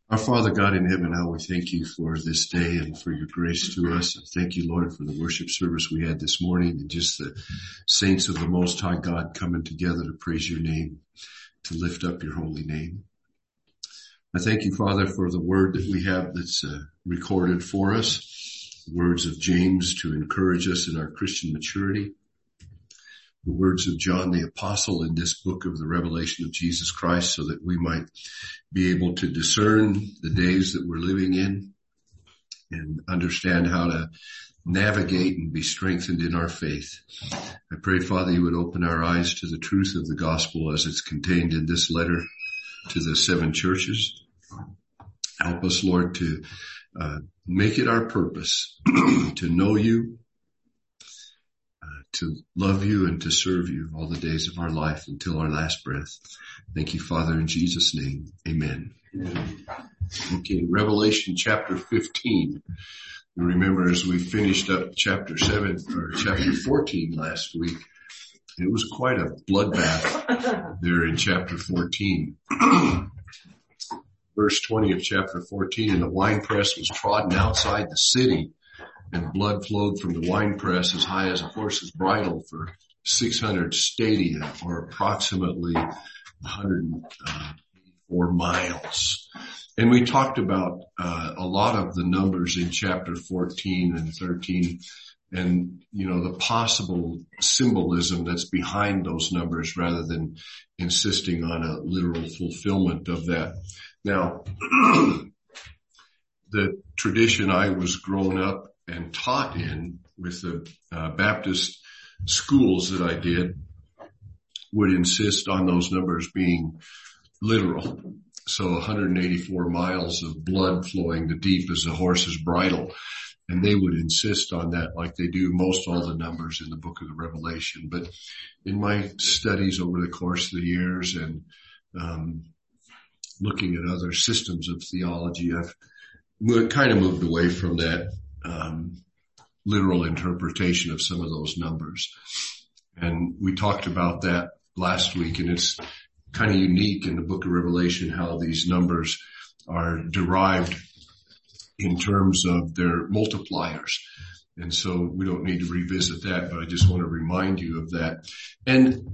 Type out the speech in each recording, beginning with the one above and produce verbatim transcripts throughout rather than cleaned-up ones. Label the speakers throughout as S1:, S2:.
S1: Our Father God in heaven, how we thank you for this day and for your grace to us. And thank you, Lord, for the worship service we had this morning and just the saints of the Most High God coming together to praise your name, to lift up your holy name. I thank you, Father, for the word that we have that's uh, recorded for us, the words of James to encourage us in our Christian maturity, the words of John the Apostle in this book of the revelation of Jesus Christ, so that we might be able to discern the days that we're living in and understand how to navigate and be strengthened in our faith. I pray, Father, you would open our eyes to the truth of the gospel as it's contained in this letter to the seven churches. Help us, Lord, to uh, make it our purpose to know you, to love you, and to serve you all the days of our life until our last breath. Thank you, Father, in Jesus' name. Amen. Amen. Okay, Revelation chapter fifteen. You remember as we finished up chapter seven or chapter fourteen last week, it was quite a bloodbath there in chapter fourteen. Verse twenty of chapter fourteen, and the winepress was trodden outside the city, and blood flowed from the winepress as high as a horse's bridle for six hundred stadia, or approximately one hundred four miles. And we talked about uh, a lot of the numbers in chapter fourteen and thirteen, and, you know, the possible symbolism that's behind those numbers rather than insisting on a literal fulfillment of that. Now, the tradition I was grown up and taught in with the uh, Baptist schools that I did would insist on those numbers being literal. So one hundred eighty-four miles of blood flowing the deep as a horse's bridle. And they would insist on that like they do most all the numbers in the book of the Revelation. But in my studies over the course of the years and um looking at other systems of theology, I've kind of moved away from that um literal interpretation of some of those numbers. And we talked about that last week, and it's kind of unique in the book of Revelation how these numbers are derived in terms of their multipliers. And so we don't need to revisit that, but I just want to remind you of that. And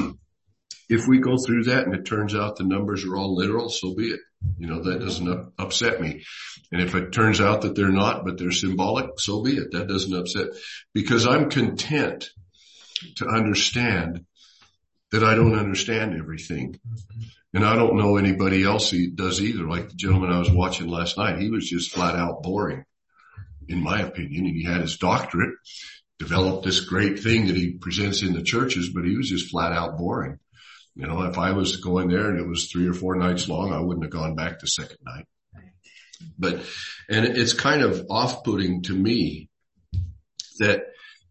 S1: if we go through that and it turns out the numbers are all literal, so be it. You know, that doesn't up, upset me. And if it turns out that they're not, but they're symbolic, so be it. That doesn't upset, because I'm content to understand that I don't understand everything. And I don't know anybody else who does either. Like the gentleman I was watching last night, he was just flat out boring, in my opinion. And he had his doctorate, developed this great thing that he presents in the churches, but he was just flat out boring. You know, if I was going there and it was three or four nights long, I wouldn't have gone back the second night. But, and it's kind of off-putting to me that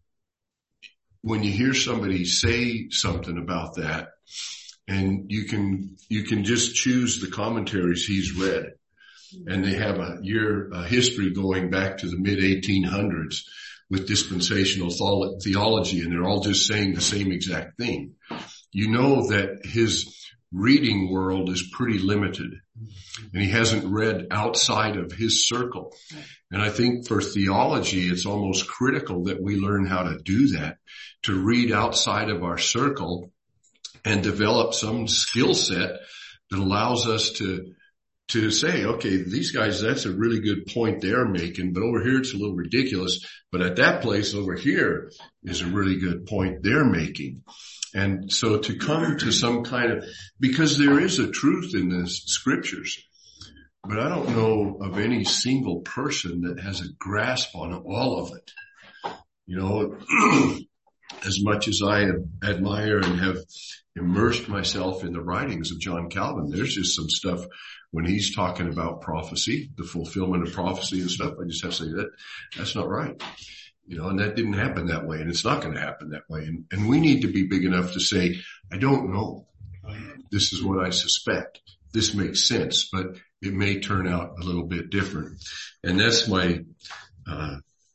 S1: when you hear somebody say something about that, and you can, you can just choose the commentaries he's read, and they have a year, a history going back to the mid eighteen hundreds with dispensational theology, and they're all just saying the same exact thing. You know that his reading world is pretty limited, and he hasn't read outside of his circle. And I think for theology, it's almost critical that we learn how to do that, to read outside of our circle and develop some skill set that allows us to to say, okay, these guys, that's a really good point they're making, but over here it's a little ridiculous. But at that place over here is a really good point they're making. And so to come to some kind of, because there is a truth in the scriptures, but I don't know of any single person that has a grasp on all of it. You know, as much as I admire and have immersed myself in the writings of John Calvin, there's just some stuff when he's talking about prophecy, the fulfillment of prophecy and stuff. I just have to say that that's not right. You know, and that didn't happen that way, and it's not going to happen that way. And, and we need to be big enough to say, I don't know. This is what I suspect. This makes sense, but it may turn out a little bit different. And that's my, uh,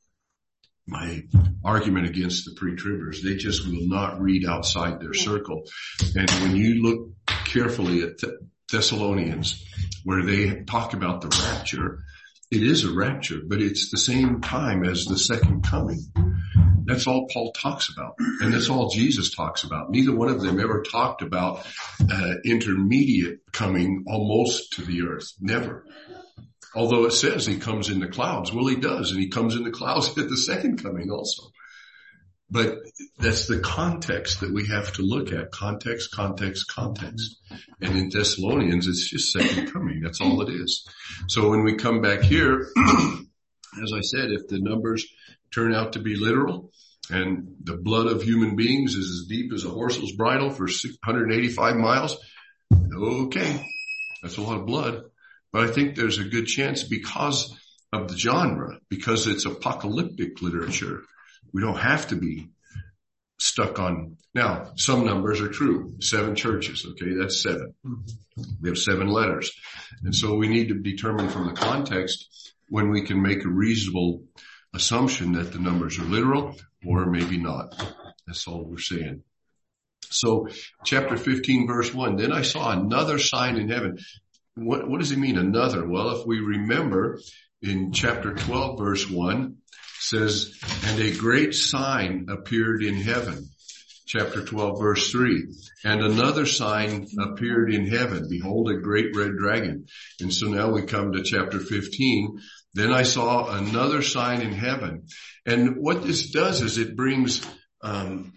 S1: my argument against the pre-tribbers. They just will not read outside their circle. And when you look carefully at Th- Thessalonians, where they talk about the rapture. It is a rapture, but it's the same time as the second coming. That's all Paul talks about. And that's all Jesus talks about. Neither one of them ever talked about uh, intermediate coming almost to the earth. Never. Although it says he comes in the clouds. Well, he does. And he comes in the clouds at the second coming also. But that's the context that we have to look at. Context, context, context. And in Thessalonians, it's just second coming. That's all it is. So when we come back here, as I said, if the numbers turn out to be literal and the blood of human beings is as deep as a horse's bridle for six hundred eighty-five miles, okay, that's a lot of blood. But I think there's a good chance because of the genre, because it's apocalyptic literature. We don't have to be stuck on. Now, some numbers are true. Seven churches. Okay. That's seven. We have seven letters. And so we need to determine from the context when we can make a reasonable assumption that the numbers are literal or maybe not. That's all we're saying. So chapter fifteen, verse one, then I saw another sign in heaven. What, what does it mean, another? Well, if we remember in chapter twelve, verse one, says, and a great sign appeared in heaven. Chapter twelve, verse three. And another sign appeared in heaven. Behold, a great red dragon. And so now we come to chapter fifteen. Then I saw another sign in heaven. And what this does is it brings um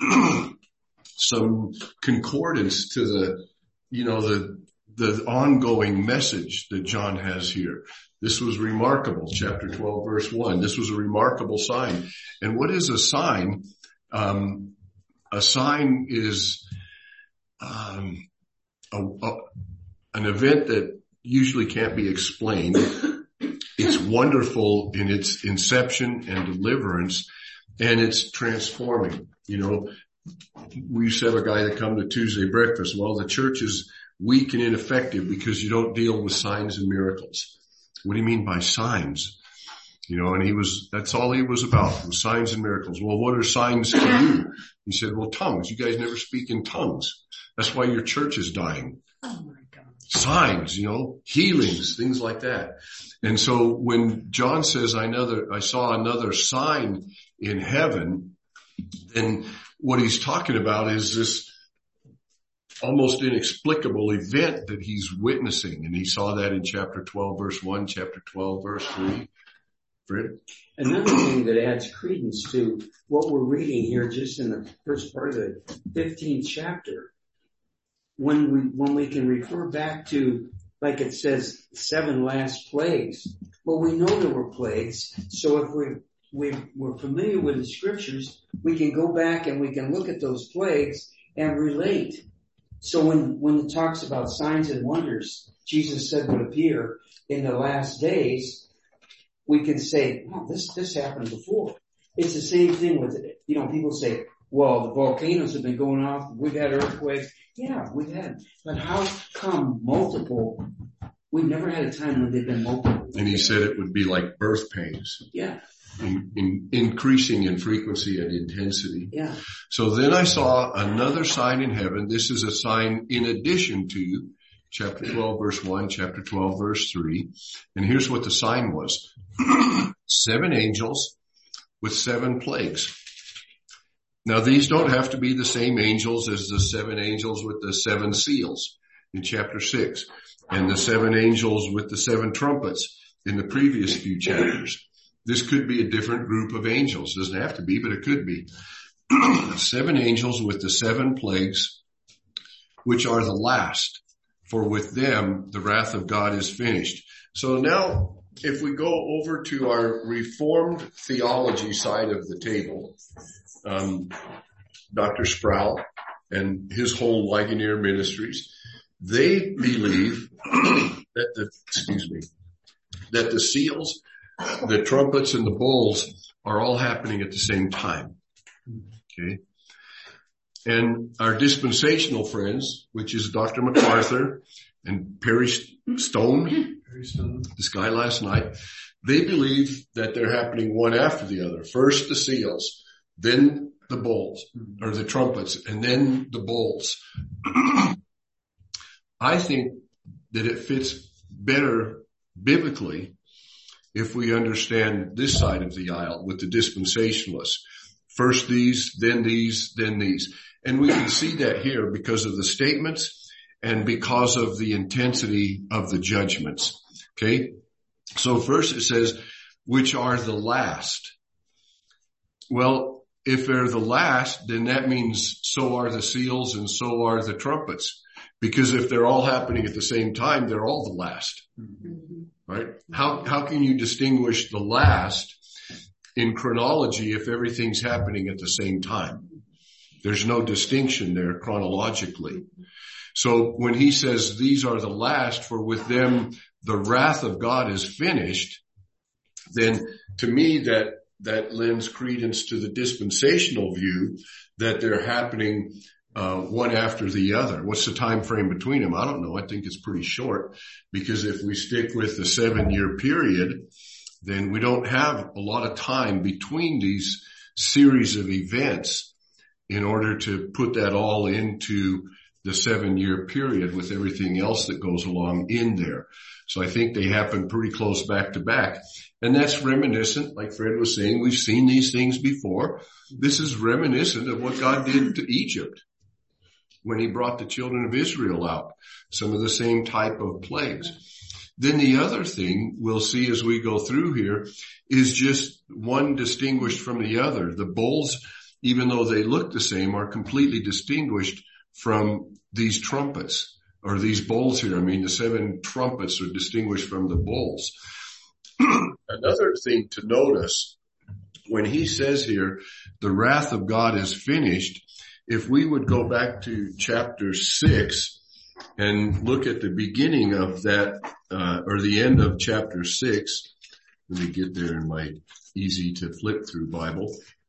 S1: some concordance to the, you know, the the ongoing message that John has here. This was remarkable. Chapter twelve, verse one. This was a remarkable sign. And what is a sign? Um, a sign is um, a, a, an event that usually can't be explained. It's wonderful in its inception and deliverance, and it's transforming. You know, we used to have a guy that come to Tuesday breakfast. Well, the church is weak and ineffective because you don't deal with signs and miracles. What do you mean by signs? You know, and he was, that's all he was about, was signs and miracles. Well, what are signs to you? He said, well, tongues. You guys never speak in tongues. That's why your church is dying.
S2: Oh my God.
S1: Signs, you know, healings, things like that. And so when John says, I another, I saw another sign in heaven, then what he's talking about is this almost inexplicable event that he's witnessing. And he saw that in chapter twelve, verse one, chapter twelve, verse three. Fred?
S2: Another thing that adds credence to what we're reading here just in the first part of the fifteenth chapter, when we, when we can refer back to, like it says, seven last plagues. Well, we know there were plagues. So if we, we, we're familiar with the scriptures, we can go back and we can look at those plagues and relate. So when, when it talks about signs and wonders, Jesus said would appear in the last days, we can say, oh, this, this happened before. It's the same thing with it. You know, people say, well, the volcanoes have been going off. We've had earthquakes. Yeah, we've had. But how come multiple? We've never had a time when they've been multiple.
S1: And he said it would be like birth pains.
S2: Yeah.
S1: In, in increasing in frequency and intensity.
S2: Yeah.
S1: So then I saw another sign in heaven. This is a sign in addition to chapter twelve, verse one, chapter twelve, verse three. And here's what the sign was. Seven angels with seven plagues. Now these don't have to be the same angels as the seven angels with the seven seals in chapter six, and the seven angels with the seven trumpets in the previous few chapters. This could be a different group of angels. It doesn't have to be, but it could be. Seven angels with the seven plagues, which are the last, for with them the wrath of God is finished. So now, if we go over to our Reformed theology side of the table, um, Doctor Sproul and his whole Ligonier Ministries, they believe that the, excuse me, that the seals, the trumpets, and the bowls are all happening at the same time. Okay. And our dispensational friends, which is Doctor MacArthur and Perry Stone, Perry Stone, this guy last night, they believe that they're happening one after the other. First the seals, then the bowls, or the trumpets, and then the bowls. I think that it fits better biblically if we understand this side of the aisle with the dispensationalists. First these, then these, then these. And we can see that here because of the statements and because of the intensity of the judgments. Okay. So first it says, which are the last. Well, if they're the last, then that means so are the seals and so are the trumpets. Because if they're all happening at the same time, they're all the last. Mm-hmm. Right? How, how can you distinguish the last in chronology if everything's happening at the same time? There's no distinction there chronologically. So when he says these are the last, for with them the wrath of God is finished, then to me that, that lends credence to the dispensational view that they're happening Uh, one after the other. What's the time frame between them? I don't know. I think it's pretty short, because if we stick with the seven year period, then we don't have a lot of time between these series of events in order to put that all into the seven year period with everything else that goes along in there. So I think they happen pretty close back to back. And that's reminiscent, like Fred was saying, we've seen these things before. This is reminiscent of what God did to Egypt when he brought the children of Israel out, some of the same type of plagues. Then the other thing we'll see as we go through here is just one distinguished from the other. The bowls, even though they look the same, are completely distinguished from these trumpets, or these bowls here. I mean, the seven trumpets are distinguished from the bowls. Another thing to notice, when he says here, the wrath of God is finished, if we would go back to chapter six and look at the beginning of that, uh, or the end of chapter six, let me get there in my easy to flip through Bible.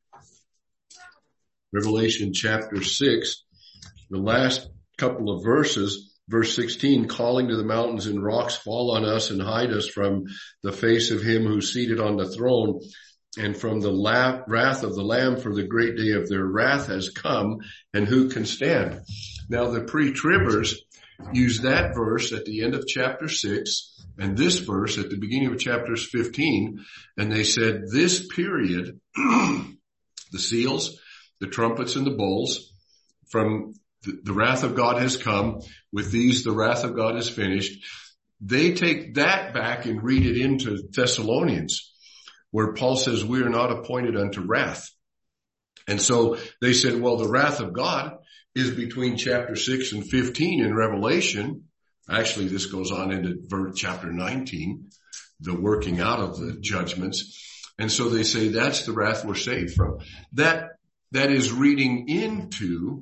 S1: Revelation chapter six, the last couple of verses, verse sixteen, calling to the mountains and rocks, fall on us and hide us from the face of him who's seated on the throne, and from the la- wrath of the Lamb, for the great day of their wrath has come, and who can stand? Now the pre-tribbers use that verse at the end of chapter six and this verse at the beginning of chapter fifteen, and they said this period, the seals, the trumpets, and the bowls, from the, the wrath of God has come, with these the wrath of God is finished. They take that back and read it into Thessalonians, where Paul says we are not appointed unto wrath. And so they said, well, the wrath of God is between chapter six and fifteen in Revelation. Actually, this goes on into chapter nineteen, the working out of the judgments. And so they say that's the wrath we're saved from. That, that is reading into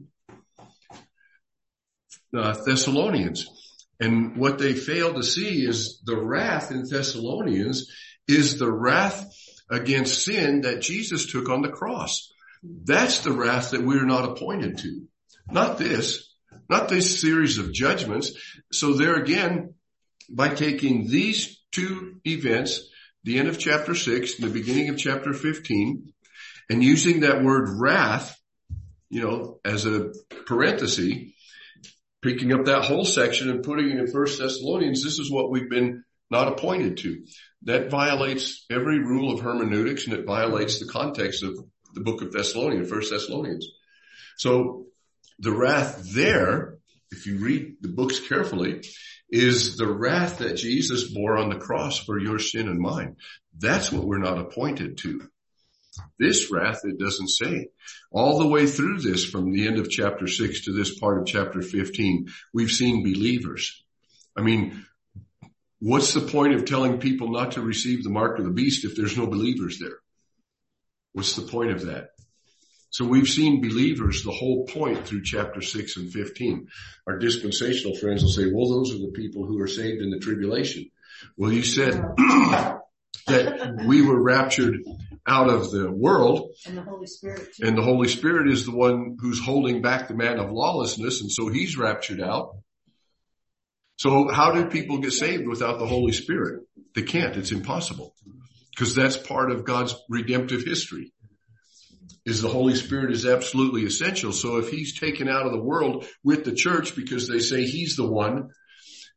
S1: uh, Thessalonians. And what they fail to see is the wrath in Thessalonians is the wrath against sin that Jesus took on the cross. That's the wrath that we're not appointed to. Not this, not this series of judgments. So there again, by taking these two events, the end of chapter six and the beginning of chapter fifteen, and using that word wrath, you know, as a parenthesis, picking up that whole section and putting it in First Thessalonians, this is what we've been not appointed to. That violates every rule of hermeneutics, and it violates the context of the book of Thessalonians, First Thessalonians. So the wrath there, if you read the books carefully, is the wrath that Jesus bore on the cross for your sin and mine. That's what we're not appointed to. This wrath, it doesn't say. All the way through this, from the end of chapter six to this part of chapter fifteen, we've seen believers. I mean, what's the point of telling people not to receive the mark of the beast if there's no believers there? What's the point of that? So we've seen believers the whole point through chapter six and fifteen. Our dispensational friends will say, well, those are the people who are saved in the tribulation. Well, you said that we were raptured out of the world.
S3: And the Holy Spirit too.
S1: And the Holy Spirit is the one who's holding back the man of lawlessness, and so he's raptured out. So how do people get saved without the Holy Spirit? They can't. It's impossible. Because that's part of God's redemptive history. Is the Holy Spirit is absolutely essential. So if he's taken out of the world with the church because they say he's the one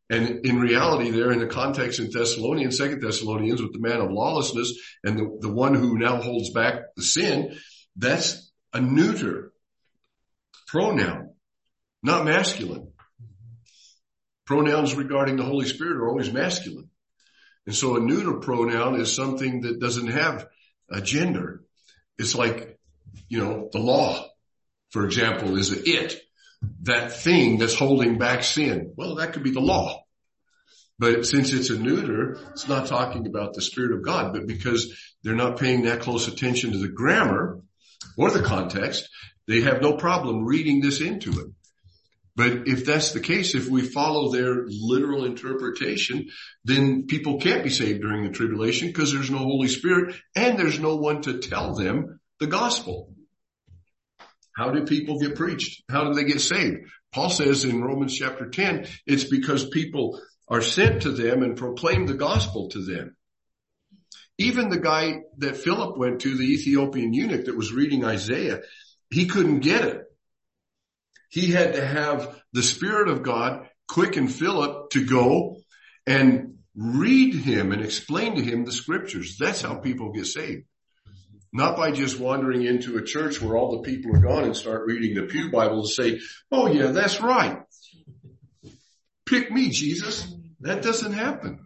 S1: And in reality, there in the context in Thessalonians, Second Thessalonians, with the man of lawlessness and the, the one who now holds back the sin, that's a neuter pronoun, not masculine. Pronouns regarding the Holy Spirit are always masculine. And so a neuter pronoun is something that doesn't have a gender. It's like, you know, the law, for example, is a it. That thing that's holding back sin. Well, that could be the law. But since it's a neuter, it's not talking about the Spirit of God, but because they're not paying that close attention to the grammar or the context, they have no problem reading this into it. But if that's the case, if we follow their literal interpretation, then people can't be saved during the tribulation because there's no Holy Spirit and there's no one to tell them the gospel. How do people get preached? How do they get saved? Paul says in Romans chapter ten, it's because people are sent to them and proclaim the gospel to them. Even the guy that Philip went to, the Ethiopian eunuch that was reading Isaiah, he couldn't get it. He had to have the Spirit of God quicken Philip to go and read him and explain to him the scriptures. That's how people get saved. Not by just wandering into a church where all the people are gone and start reading the Pew Bible and say, oh yeah, that's right. Pick me, Jesus. That doesn't happen.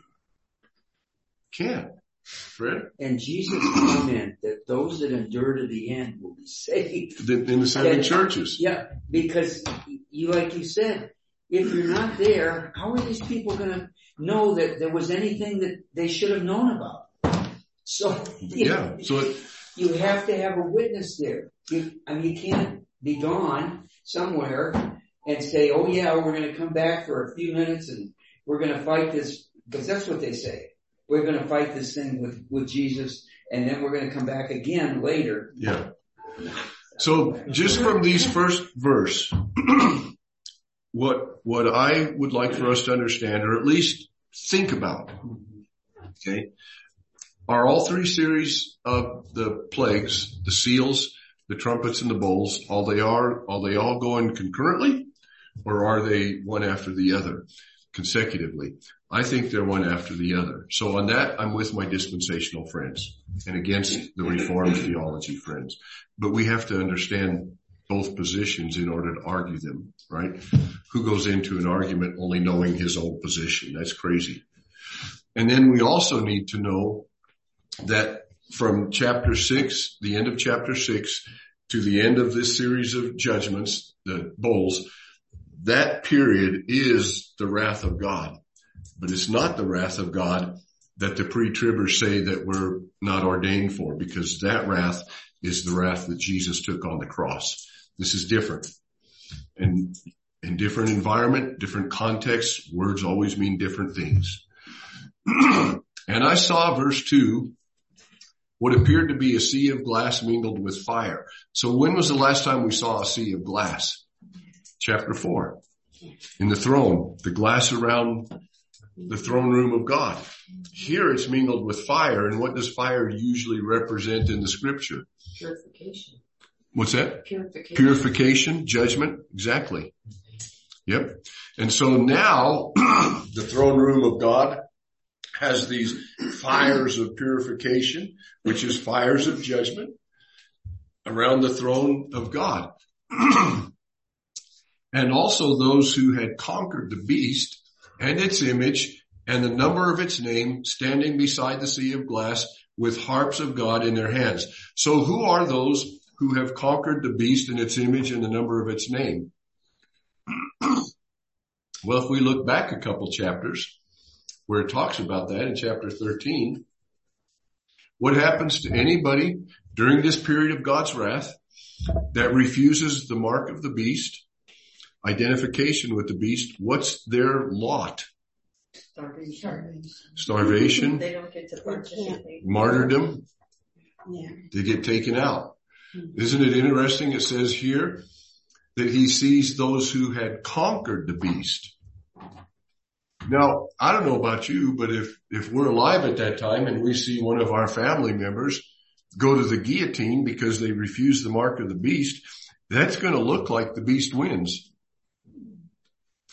S1: Can't. Fred?
S2: And Jesus commented that those that endure to the end will be saved.
S1: In the seven
S2: and,
S1: churches.
S2: Yeah, because you, like you said, if you're not there, how are these people going to know that there was anything that they should have known about? So,
S1: yeah, so it,
S2: you have to have a witness there. You, I mean, you can't be gone somewhere and say, oh yeah, we're going to come back for a few minutes and we're going to fight this, because that's what they say. We're going to fight this thing with, with Jesus and then we're going to come back again later.
S1: Yeah. So just from these first verse, what, what I would like for us to understand, or at least think about, okay, are all three series of the plagues, the seals, the trumpets, and the bowls, all they are, are they all going concurrently, or are they one after the other consecutively? I think they're one after the other. So on that, I'm with my dispensational friends and against the Reformed theology friends. But we have to understand both positions in order to argue them, right? Who goes into an argument only knowing his own position? That's crazy. And then we also need to know that from chapter six, the end of chapter six, to the end of this series of judgments, the bowls, that period is the wrath of God. But it's not the wrath of God that the pre-tribbers say that we're not ordained for, because that wrath is the wrath that Jesus took on the cross. This is different. And in different environment, different context, words always mean different things. And I saw verse two, what appeared to be a sea of glass mingled with fire. So when was the last time we saw a sea of glass? Chapter four. In the throne, the glass around the throne room of God. Here it's mingled with fire. And what does fire usually represent in the scripture?
S3: Purification.
S1: What's that?
S3: Purification.
S1: Purification, judgment. Exactly. Yep. And so now the throne room of God has these fires of purification, which is fires of judgment around the throne of God. And also those who had conquered the beast and its image and the number of its name, standing beside the sea of glass with harps of God in their hands. So who are those who have conquered the beast and its image and the number of its name? Well, if we look back a couple chapters where it talks about that in chapter thirteen, what happens to anybody during this period of God's wrath that refuses the mark of the beast, identification with the beast? What's their lot?
S3: Starvation.
S1: Starvation.
S3: They don't get to participate.
S1: Martyrdom.
S3: Yeah.
S1: They get taken out. Isn't it interesting? It says here that he sees those who had conquered the beast. Now, I don't know about you, but if, if we're alive at that time and we see one of our family members go to the guillotine because they refuse the mark of the beast, that's going to look like the beast wins.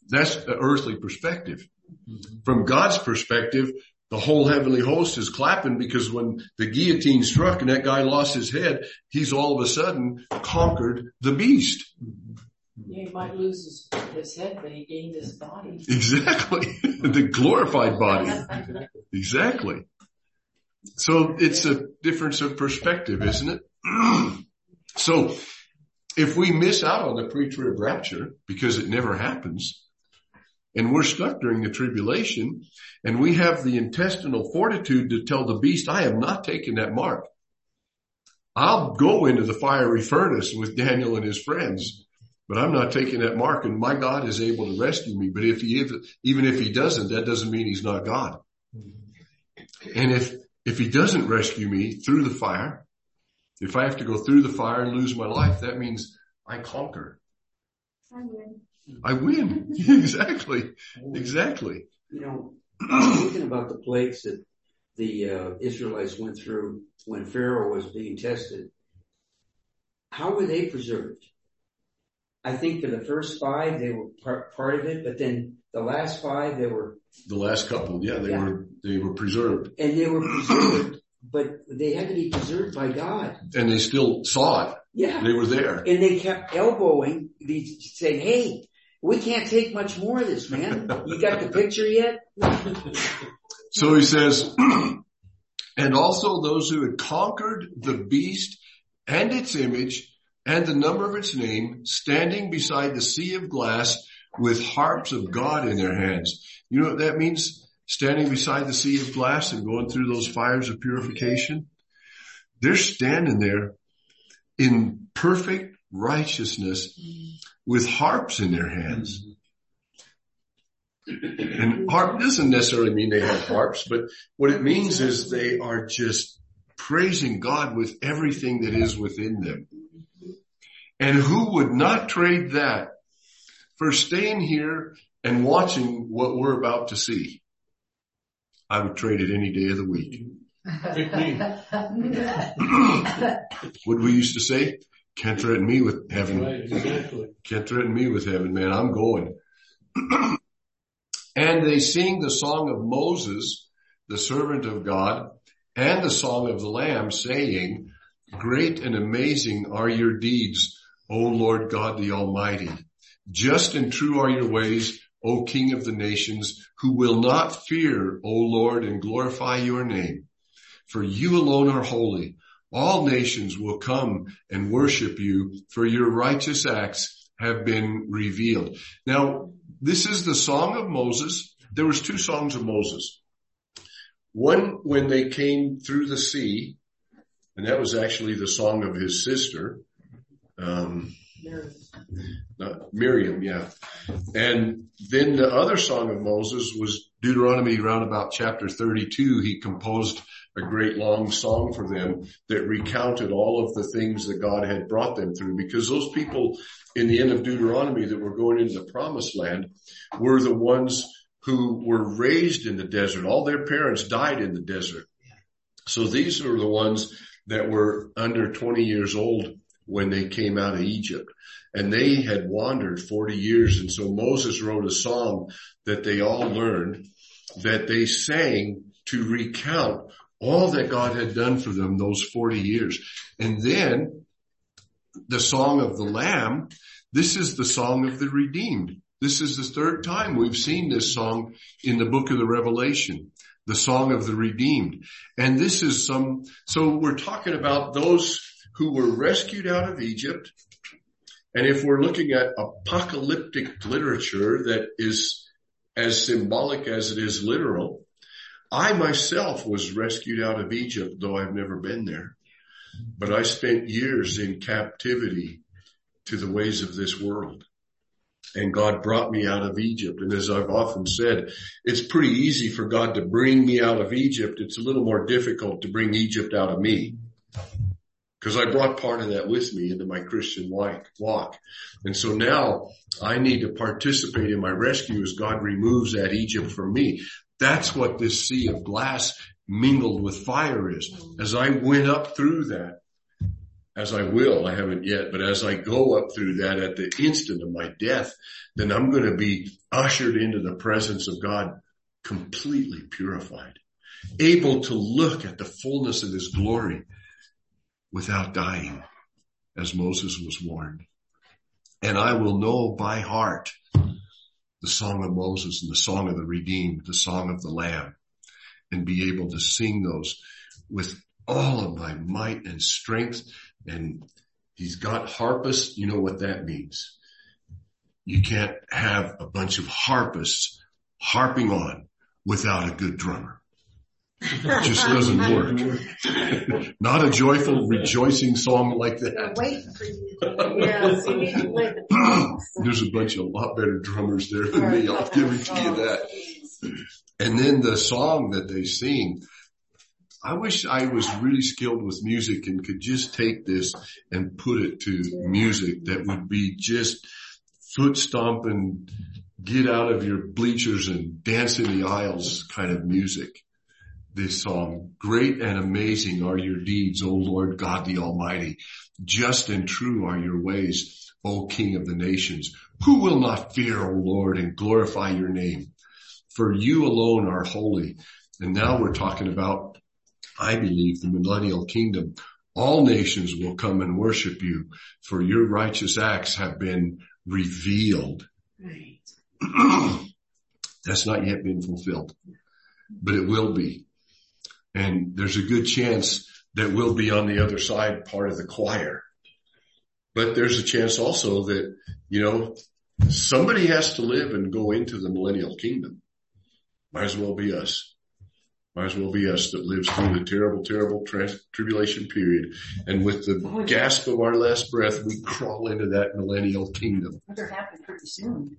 S1: That's the earthly perspective. From God's perspective, the whole heavenly host is clapping because when the guillotine struck and that guy lost his head, he's all of a sudden conquered the beast.
S4: Yeah, he might lose his, his head, but he gained his body.
S1: Exactly. The glorified body. Exactly. So it's a difference of perspective, isn't it? So if we miss out on the pre-trib rapture because it never happens, and we're stuck during the tribulation, and we have the intestinal fortitude to tell the beast, I am not taking that mark. I'll go into the fiery furnace with Daniel and his friends, but I'm not taking that mark, and my God is able to rescue me. But if he, even if he doesn't, that doesn't mean he's not God. And if, if he doesn't rescue me through the fire, if I have to go through the fire and lose my life, that means I conquer.
S3: I win.
S1: I win. Exactly. Exactly.
S2: You know, I was thinking about the plagues that the uh, Israelites went through when Pharaoh was being tested. How were they preserved? I think for the first five, they were part, part of it, but then the last five, they were...
S1: The last couple, yeah, they
S2: Yeah.
S1: were, they were preserved.
S2: And they were preserved, but they had to be preserved by God.
S1: And they still saw it.
S2: Yeah.
S1: They were there.
S2: And they kept elbowing, these, saying, hey, we can't take much more of this, man. You got the picture yet?
S1: So he says, and also those who had conquered the beast and its image and the number of its name, standing beside the sea of glass with harps of God in their hands. You know what that means? Standing beside the sea of glass and going through those fires of purification. They're standing there in perfect righteousness with harps in their hands. And harp doesn't necessarily mean they have harps, but what it means is they are just praising God with everything that is within them. And who would not trade that for staying here and watching what we're about to see? I would trade it any day of the week.
S5: Pick me.
S1: What we used to say? Can't threaten me with heaven.
S5: Right, exactly.
S1: Can't threaten me with heaven, man. I'm going. And they sing the song of Moses, the servant of God, and the song of the Lamb, saying, great and amazing are your deeds, O Lord God the Almighty. Just and true are your ways, O King of the nations, who will not fear, O Lord, and glorify your name. For you alone are holy. All nations will come and worship you, for your righteous acts have been revealed. Now, this is the song of Moses. There was two songs of Moses. One when they came through the sea, and that was actually the song of his sister, um, not Miriam, yeah. And then the other song of Moses was Deuteronomy around about chapter thirty-two. He composed a great long song for them that recounted all of the things that God had brought them through, because those people in the end of Deuteronomy that were going into the promised land were the ones who were raised in the desert. All their parents died in the desert. So these are the ones that were under twenty years old when they came out of Egypt, and they had wandered forty years. And so Moses wrote a song that they all learned, that they sang to recount all that God had done for them those forty years. And then the song of the Lamb, this is the song of the redeemed. This is the third time we've seen this song in the book of the Revelation, the song of the redeemed. And this is some, so we're talking about those who were rescued out of Egypt. And if we're looking at apocalyptic literature that is as symbolic as it is literal, I myself was rescued out of Egypt, though I've never been there. But I spent years in captivity to the ways of this world. And God brought me out of Egypt. And as I've often said, it's pretty easy for God to bring me out of Egypt. It's a little more difficult to bring Egypt out of me, because I brought part of that with me into my Christian walk. And so now I need to participate in my rescue as God removes that Egypt from me. That's what this sea of glass mingled with fire is. As I went up through that, as I will, I haven't yet, but as I go up through that at the instant of my death, then I'm going to be ushered into the presence of God completely purified, able to look at the fullness of his glory without dying, as Moses was warned. And I will know by heart the song of Moses and the song of the redeemed, the song of the Lamb, and be able to sing those with all of my might and strength. And he's got harpists. You know what that means. You can't have a bunch of harpists harping on without a good drummer. It just doesn't work. Not a joyful, rejoicing song like that.
S3: Wait for you.
S6: Yes, you need to play the drums.
S1: There's a bunch of a lot better drummers there than me. I'll guarantee you that. And then the song that they sing, I wish I was really skilled with music and could just take this and put it to music that would be just foot stomping, get out of your bleachers and dance in the aisles kind of music. This song, great and amazing are your deeds, O Lord God the Almighty. Just and true are your ways, O King of the nations. Who will not fear, O Lord, and glorify your name? For you alone are holy. And now we're talking about, I believe, the millennial kingdom. All nations will come and worship you, for your righteous acts have been revealed.
S3: Right.
S1: That's not yet been fulfilled, but it will be. And there's a good chance that we'll be on the other side, part of the choir. But there's a chance also that, you know, somebody has to live and go into the millennial kingdom. Might as well be us. Might as well be us that lives through the terrible, terrible trans- tribulation period. And with the gasp of our last breath, we crawl into that millennial kingdom.
S4: They're happening pretty soon.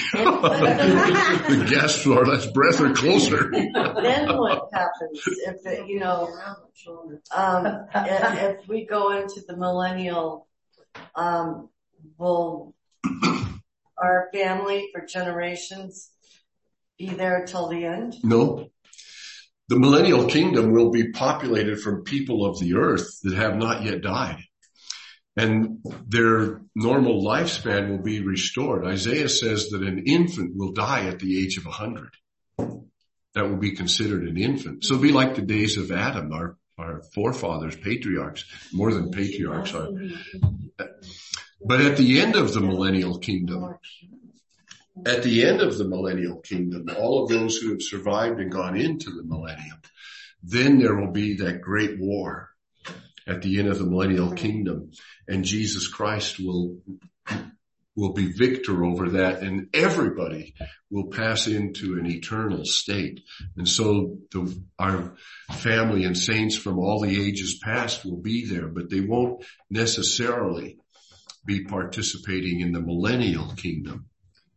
S1: The gasps of our last breath are closer.
S6: Then what happens if, it, you know, um, if, if we go into the millennial, um, will our family for generations be there till the end?
S1: No. The millennial kingdom will be populated from people of the earth that have not yet died. And their normal lifespan will be restored. Isaiah says that an infant will die at the age of a hundred. That will be considered an infant. So it'll be like the days of Adam, our, our forefathers, patriarchs, more than patriarchs are. But at the end of the millennial kingdom, At the end of the millennial kingdom, all of those who have survived and gone into the millennium, then there will be that great war at the end of the millennial kingdom, and Jesus Christ will will be victor over that, and everybody will pass into an eternal state. And so the, our family and saints from all the ages past will be there, but they won't necessarily be participating in the millennial kingdom.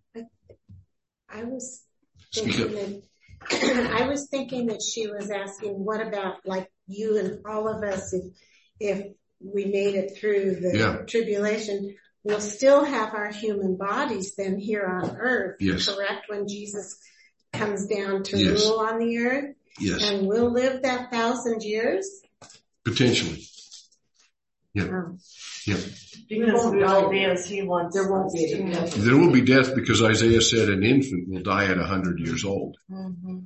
S3: I was
S1: Speak
S3: thinking that, I was thinking that she was asking, what about like you and all of us, if, if we made it through the
S1: Yeah.
S3: tribulation, we'll still have our human bodies then here on earth,
S1: Yes.
S3: correct? When Jesus comes down to
S1: Yes.
S3: rule on the earth,
S1: Yes,
S3: and we'll live that thousand years.
S1: potentially. Yeah,
S3: Oh.
S1: yeah.
S6: Because we won't be as he wants.
S4: There won't be
S6: us to
S4: a death.
S1: There will be death because Isaiah said an infant will die at a hundred years old.
S6: Mhm.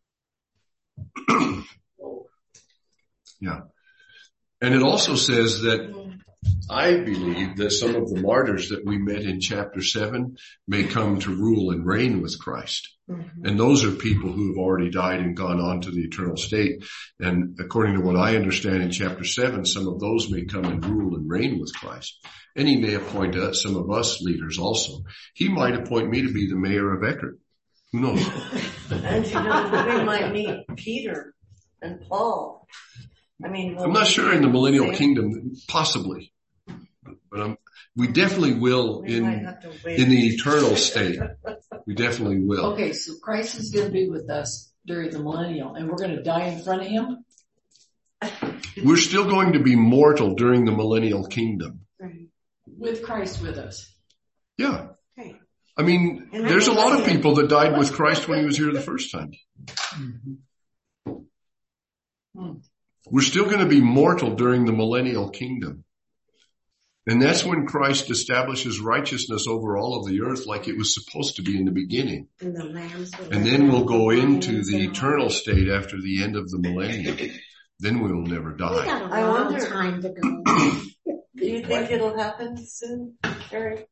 S1: Yeah. And it also says that I believe that some of the martyrs that we met in chapter seven may come to rule and reign with Christ.
S6: Mhm.
S1: And those are people who have already died and gone on to the eternal state. And according to what I understand in chapter seven, some of those may come and rule and reign with Christ. And he may appoint uh, some of us leaders also. He might appoint me to be the mayor of Eckerd. Who knows?
S6: And you know, we might meet Peter and Paul. I mean, we'll
S1: I'm not sure in the millennial
S6: Yeah.
S1: kingdom, possibly. But um, we definitely will
S6: we might
S1: in
S6: have to wait.
S1: in the eternal state. We definitely will.
S4: Okay, so Christ is going to be with us during the millennial, and we're going to die in front of him?
S1: We're still going to be mortal during the millennial kingdom.
S3: Right.
S4: With Christ with us.
S1: Yeah.
S3: Okay.
S1: I mean,
S3: And I
S1: there's a
S3: know
S1: lot of
S3: that's it.
S1: people that died with Christ when he was here the first time.
S4: Hmm.
S1: We're still going to be mortal during the millennial kingdom. And that's when Christ establishes righteousness over all of the earth like it was supposed to be in the beginning.
S3: And the lambs will
S1: And then we'll go into the eternal state after the end of the millennium. Then we will never
S3: We got
S1: die.
S3: a
S6: I
S3: long
S6: wonder-
S3: time to go.
S6: Do you think it'll happen soon, Carrie?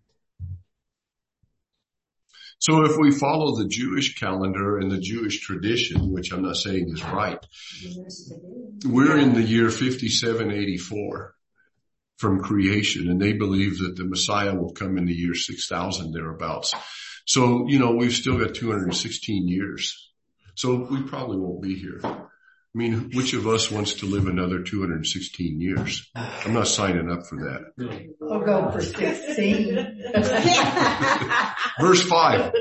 S1: So if we follow the Jewish calendar and the Jewish tradition, which I'm not saying is right, we're in the year fifty-seven eighty-four from creation, and they believe that the Messiah will come in the year six thousand thereabouts. So, you know, we've still got two hundred sixteen years. So we probably won't be here. I mean, which of us wants to live another two hundred sixteen years? I'm not signing up for that.
S7: I'll go for sixteen.
S1: Verse five.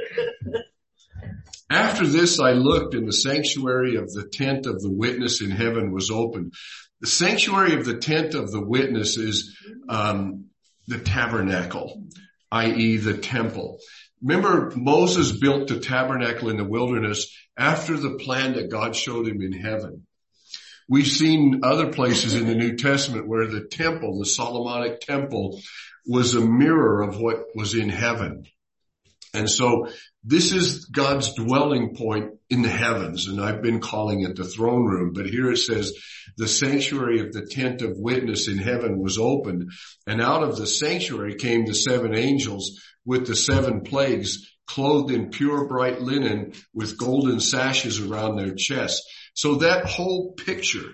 S1: After this I looked, and the sanctuary of the tent of the witness in heaven was opened. The sanctuary of the tent of the witness is um, the tabernacle, that is the temple. Remember, Moses built the tabernacle in the wilderness after the plan that God showed him in heaven. We've seen other places in the New Testament where the temple, the Solomonic temple, was a mirror of what was in heaven. And so this is God's dwelling point in the heavens, and I've been calling it the throne room, but here it says the sanctuary of the tent of witness in heaven was opened, and out of the sanctuary came the seven angels with the seven plagues, clothed in pure bright linen with golden sashes around their chests. So that whole picture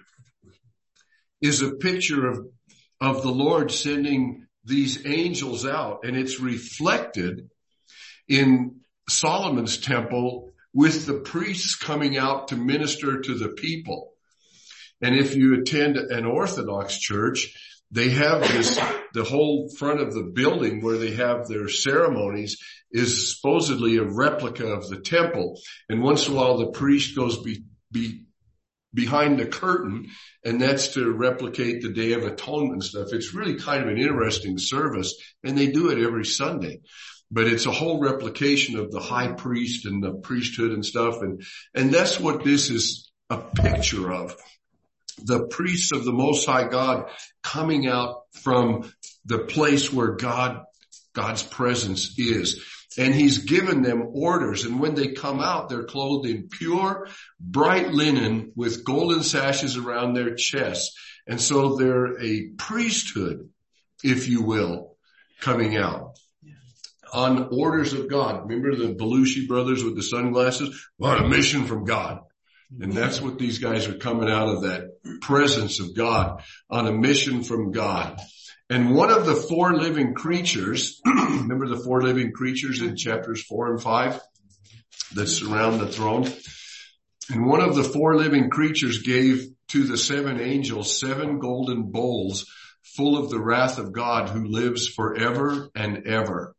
S1: is a picture of, of the Lord sending these angels out, and it's reflected in Solomon's temple with the priests coming out to minister to the people. And if you attend an Orthodox church, they have this, the whole front of the building where they have their ceremonies is supposedly a replica of the temple. And once in a while the priest goes be, be behind the curtain, and that's to replicate the Day of Atonement and stuff. It's really kind of an interesting service, and they do it every Sunday. But it's a whole replication of the high priest and the priesthood and stuff. And, and that's what this is a picture of. The priests of the Most High God coming out from the place where God, God's presence is. And he's given them orders. And when they come out, they're clothed in pure, bright linen with golden sashes around their chests. And so they're a priesthood, if you will, coming out on orders of God. Remember the Belushi brothers with the sunglasses? On a mission from God. And that's what these guys are coming out of, that presence of God, on a mission from God. And one of the four living creatures, remember the four living creatures in chapters four and five that surround the throne? And one of the four living creatures gave to the seven angels seven golden bowls full of the wrath of God who lives forever and ever.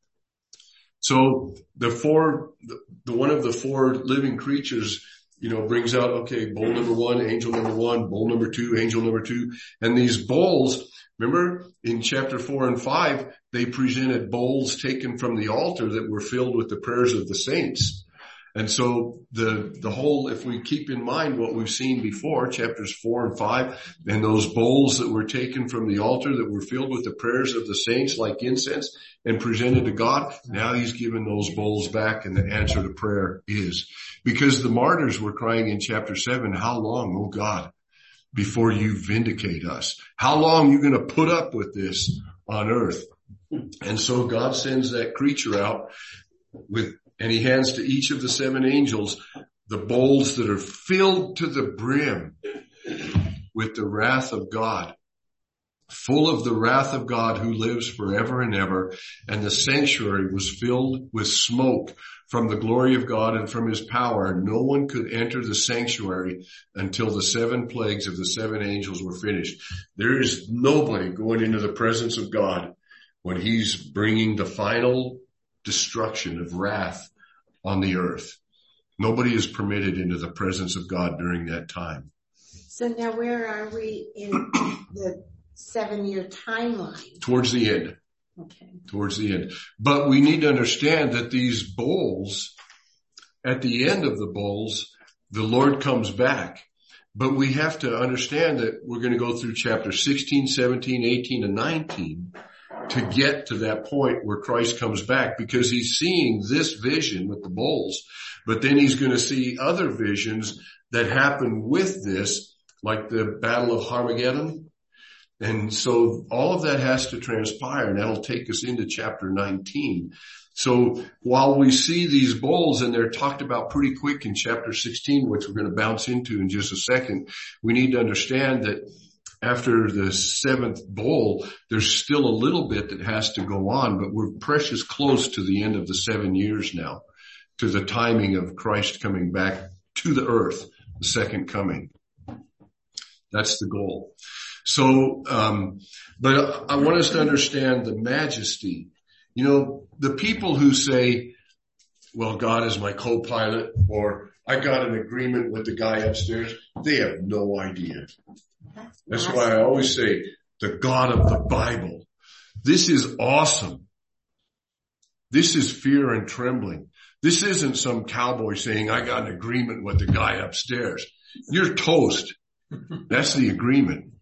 S1: So the four, the, the one of the four living creatures, you know, brings out, okay, bowl number one, angel number one, bowl number two, angel number two. And these bowls, remember in chapter four and five, they presented bowls taken from the altar that were filled with the prayers of the saints. And so the, the whole, if we keep in mind what we've seen before, chapters four and five, and those bowls that were taken from the altar that were filled with the prayers of the saints like incense and presented to God, now he's given those bowls back, and the answer to prayer is, because the martyrs were crying in chapter seven, how long, oh God, before you vindicate us? How long are you going to put up with this on earth? And so God sends that creature out with, and he hands to each of the seven angels the bowls that are filled to the brim with the wrath of God, full of the wrath of God who lives forever and ever. And the sanctuary was filled with smoke from the glory of God and from his power. No one could enter the sanctuary until the seven plagues of the seven angels were finished. There is nobody going into the presence of God when he's bringing the final destruction of wrath on the earth. Nobody is permitted into the presence of God during that time.
S3: So now where are we in the seven-year timeline?
S1: Towards the end.
S3: Okay.
S1: Towards the end. But we need to understand that these bowls, at the end of the bowls, the Lord comes back. But we have to understand that we're going to go through chapter sixteen, seventeen, eighteen, and nineteen to get to that point where Christ comes back, because he's seeing this vision with the bowls, but then he's going to see other visions that happen with this, like the Battle of Armageddon. And so all of that has to transpire, and that'll take us into chapter nineteen. So while we see these bowls, and they're talked about pretty quick in chapter sixteen, which we're going to bounce into in just a second, we need to understand that after the seventh bowl, there's still a little bit that has to go on, but we're precious close to the end of the seven years now, to the timing of Christ coming back to the earth, the second coming. That's the goal. So, um, but I want us to understand the majesty. You know, the people who say, well, God is my co-pilot, or I got an agreement with the guy upstairs, they have no idea. That's why I always say, the God of the Bible. This is awesome. This is fear and trembling. This isn't some cowboy saying, I got an agreement with the guy upstairs. You're toast. That's the agreement.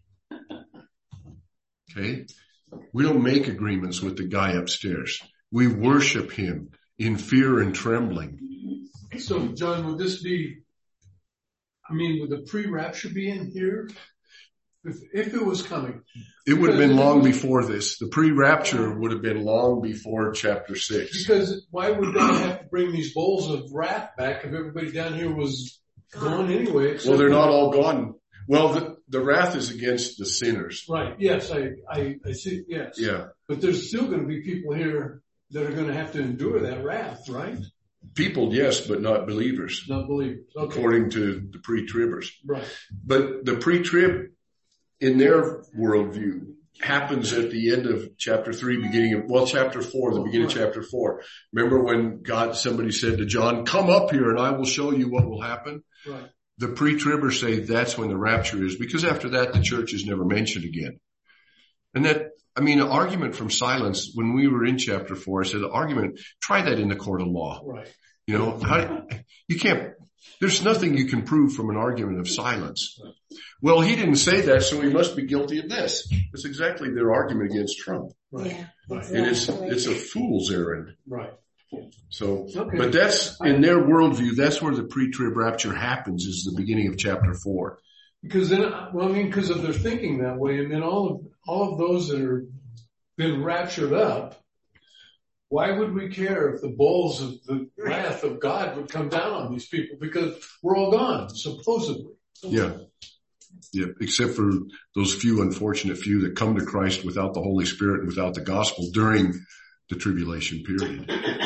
S1: Okay? We don't make agreements with the guy upstairs. We worship him in fear and trembling.
S5: So, John, would this be, I mean, would the pre-rapture be in here? If, if it was coming.
S1: It would have been long before this. The pre-rapture would have been long before chapter six.
S5: Because why would God have to bring these bowls of wrath back if everybody down here was gone anyway?
S1: Well, they're not all gone. Well, the, the wrath is against the sinners.
S5: Right. Yes, I, I, I see. Yes.
S1: Yeah.
S5: But there's still going to be people here that are going to have to endure that wrath, right?
S1: People, yes, but not believers.
S5: Not believers. Okay.
S1: According to the pre-tribbers.
S5: Right.
S1: But the pre-trib, in their worldview, happens at the end of chapter three, beginning of, well, chapter four, the beginning of chapter four. Remember when God, somebody said to John, come up here and I will show you what will happen?
S5: Right.
S1: The pre-tribbers say that's when the rapture is, because after that the church is never mentioned again. And that, I mean, an argument from silence, when we were in chapter four, I said, the argument, try that in the court of law.
S5: Right.
S1: You know, how, you can't, there's nothing you can prove from an argument of silence. Well, he didn't say that, so he must be guilty of this. That's exactly their argument against Trump.
S5: Right.
S3: Yeah,
S5: Right.
S1: And it's, it's a fool's errand.
S5: Right.
S1: So,
S5: Okay.
S1: but that's, in their worldview, that's where the pre-trib rapture happens, is the beginning of chapter four.
S5: Because then, well, I mean, because if they're thinking that way, and then all of, all of those that are been raptured up, why would we care if the bowls of the wrath of God would come down on these people? Because we're all gone, supposedly.
S1: Yeah. Yeah. Except for those few unfortunate few that come to Christ without the Holy Spirit and without the gospel during the tribulation period.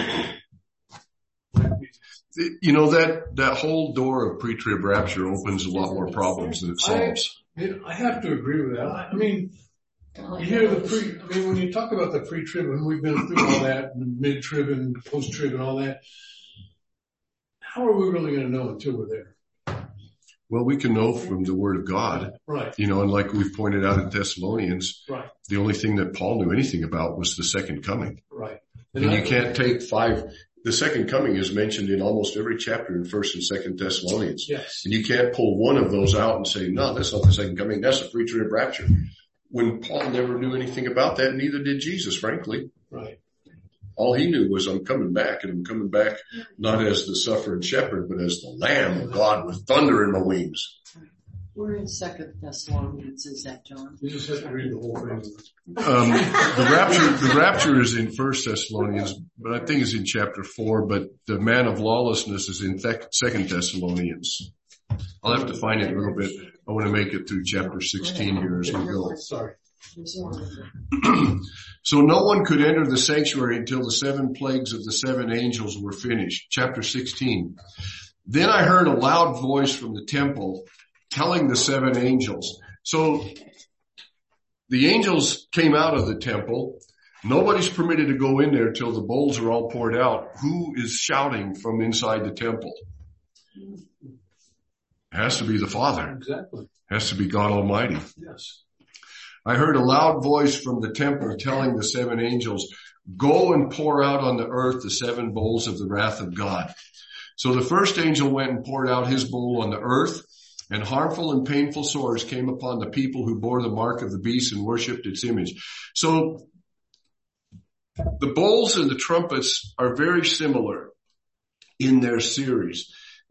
S1: You know, that, that whole door of pre-trib rapture opens a lot more problems than it solves.
S5: I, I have to agree with that. I mean, you hear the pre, I mean, when you talk about the pre-trib, and we've been through all that, mid-trib and post-trib and all that, how are we really going to know until we're there?
S1: Well, we can know from the Word of God.
S5: Right.
S1: You know, and like we've pointed out in Thessalonians,
S5: Right.
S1: the only thing that Paul knew anything about was the second coming.
S5: Right.
S1: And
S5: I,
S1: you can't take five, the second coming is mentioned in almost every chapter in First and Second Thessalonians.
S5: Yes.
S1: And you can't pull one of those out and say, no, that's not the second coming, that's the pre-trib rapture. When Paul never knew anything about that, neither did Jesus, frankly.
S5: Right.
S1: All he knew was, I'm coming back, and I'm coming back not as the suffering shepherd, but as the Lamb of God with thunder in my wings.
S4: We're in Second Thessalonians, is that, John?
S5: You just have to read the whole thing.
S1: Um, the rapture, the rapture is in First Thessalonians, but I think it's in chapter four, but the man of lawlessness is in th- Second Thessalonians. I'll have to find it a little bit. I want to make it through chapter sixteen here as we go.
S5: Sorry.
S1: So no one could enter the sanctuary until the seven plagues of the seven angels were finished. Chapter sixteen. Then I heard a loud voice from the temple telling the seven angels. So the angels came out of the temple. Nobody's permitted to go in there till the bowls are all poured out. Who is shouting from inside the temple? It has to be the Father.
S5: Exactly.
S1: It has to be God Almighty.
S5: Yes.
S1: I heard a loud voice from the temple telling the seven angels, go and pour out on the earth the seven bowls of the wrath of God. So the first angel went and poured out his bowl on the earth, and harmful and painful sores came upon the people who bore the mark of the beast and worshipped its image. So the bowls and the trumpets are very similar in their series.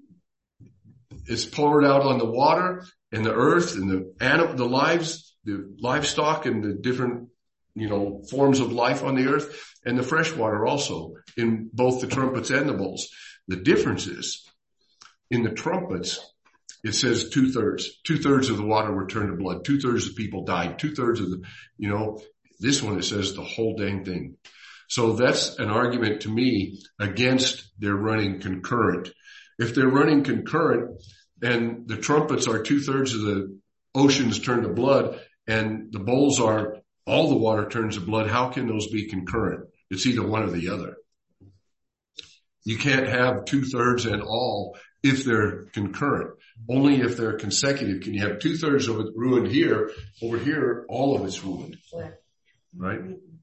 S1: It's poured out on the water and the earth and the animal, the lives, the livestock and the different, you know, forms of life on the earth, and the fresh water also in both the trumpets and the bowls. The difference is in the trumpets, it says two thirds, two thirds of the water were turned to blood. Two thirds of the people died. Two thirds of the, you know, this one, it says the whole dang thing. So that's an argument to me against their running concurrent. If they're running concurrent and the trumpets are two thirds of the oceans turned to blood and the bowls are all the water turns to blood, how can those be concurrent? It's either one or the other. You can't have two thirds and all if they're concurrent. Only if they're consecutive can you have two thirds of it ruined here. Over here, all of it's ruined. Right?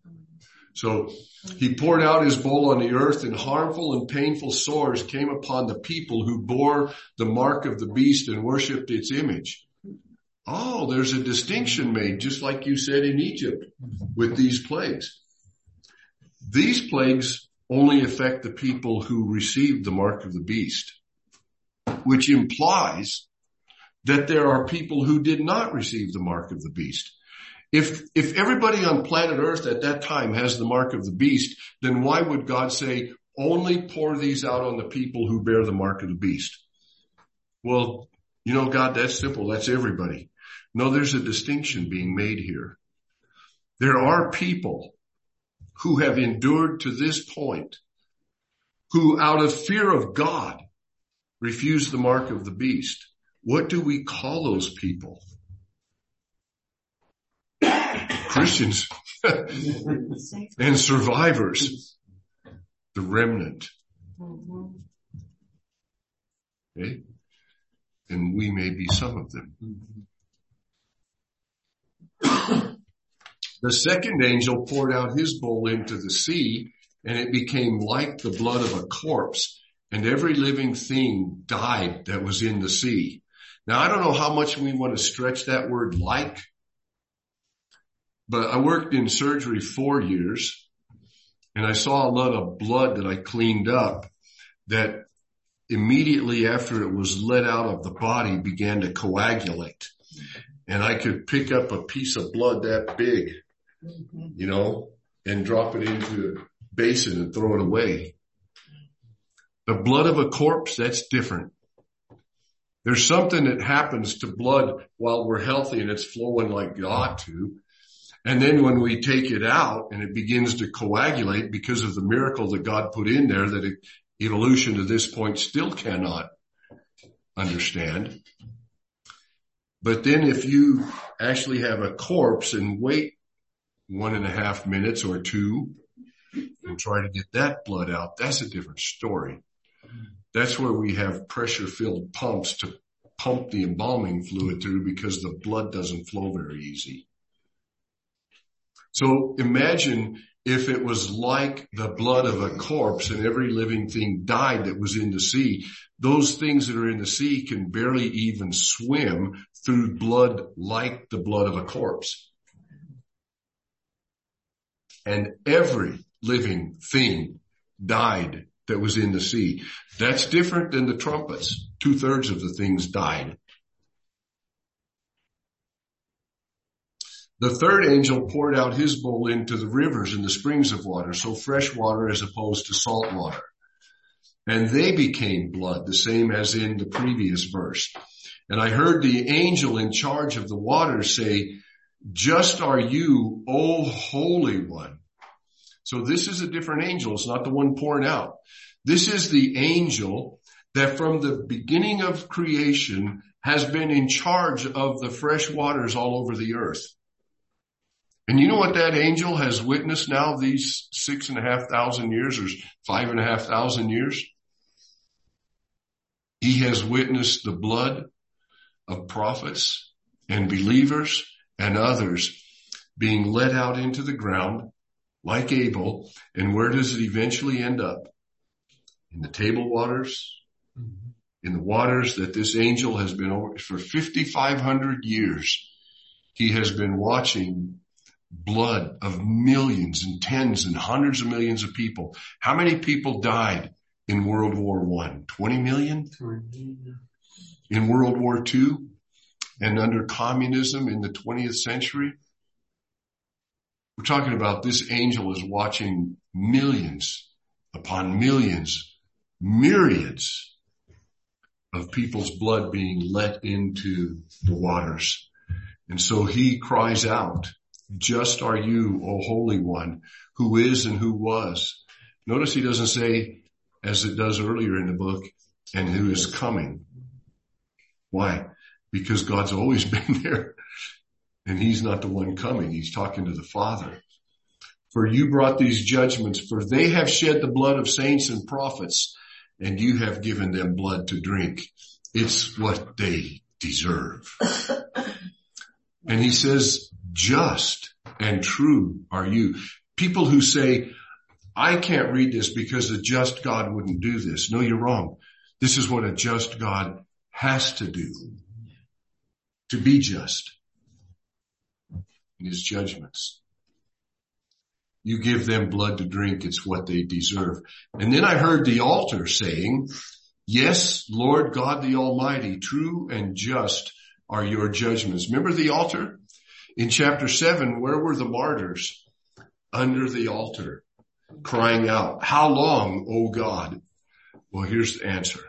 S1: So he poured out his bowl on the earth, and harmful and painful sores came upon the people who bore the mark of the beast and worshipped its image. Oh, there's a distinction made, just like you said in Egypt with these plagues. These plagues only affect the people who received the mark of the beast, which implies that there are people who did not receive the mark of the beast. If, if everybody on planet Earth at that time has the mark of the beast, then why would God say, only pour these out on the people who bear the mark of the beast? Well, you know, God, that's simple. That's everybody. No, there's a distinction being made here. There are people who have endured to this point, who out of fear of God refuse the mark of the beast. What do we call those people? Christians and survivors, the remnant. Okay? And we may be some of them. The second angel poured out his bowl into the sea, and it became like the blood of a corpse, and every living thing died that was in the sea. Now, I don't know how much we want to stretch that word like, but I worked in surgery four years, and I saw a lot of blood that I cleaned up that immediately after it was let out of the body began to coagulate. And I could pick up a piece of blood that big, you know, and drop it into a basin and throw it away. The blood of a corpse, that's different. There's something that happens to blood while we're healthy and it's flowing like it ought to. And then when we take it out and it begins to coagulate because of the miracle that God put in there that evolution to this point still cannot understand. But then if you actually have a corpse and wait one and a half minutes or two and try to get that blood out, that's a different story. That's where we have pressure-filled pumps to pump the embalming fluid through because the blood doesn't flow very easy. So imagine if it was like the blood of a corpse and every living thing died that was in the sea. Those things that are in the sea can barely even swim through blood like the blood of a corpse. And every living thing died that was in the sea. That's different than the trumpets. Two thirds of the things died. The third angel poured out his bowl into the rivers and the springs of water, so fresh water as opposed to salt water. And they became blood, the same as in the previous verse. And I heard the angel in charge of the waters say, just are you, O Holy One. So this is a different angel. It's not the one pouring out. This is the angel that from the beginning of creation has been in charge of the fresh waters all over the earth. And you know what that angel has witnessed now these six and a half thousand years or five and a half thousand years? He has witnessed the blood of prophets and believers and others being let out into the ground like Abel. And where does it eventually end up? In the table waters in the waters that this angel has been over for fifty-five hundred years. He has been watching blood of millions and tens and hundreds of millions of people. How many people died in World War One? twenty million? In World War Two and under communism in the twentieth century? We're talking about this angel is watching millions upon millions, myriads of people's blood being let into the waters. And so he cries out, just are you, O Holy One, who is and who was. Notice he doesn't say, as it does earlier in the book, and who is coming. Why? Because God's always been there. And he's not the one coming. He's talking to the Father. For you brought these judgments, for they have shed the blood of saints and prophets, and you have given them blood to drink. It's what they deserve. And he says, just and true are you. People who say, I can't read this because a just God wouldn't do this. No, you're wrong. This is what a just God has to do. To be just in his judgments. You give them blood to drink. It's what they deserve. And then I heard the altar saying, yes, Lord God the Almighty, true and just are your judgments. Remember the altar? In chapter seven, where were the martyrs? Under the altar, crying out, how long, O God? Well, here's the answer.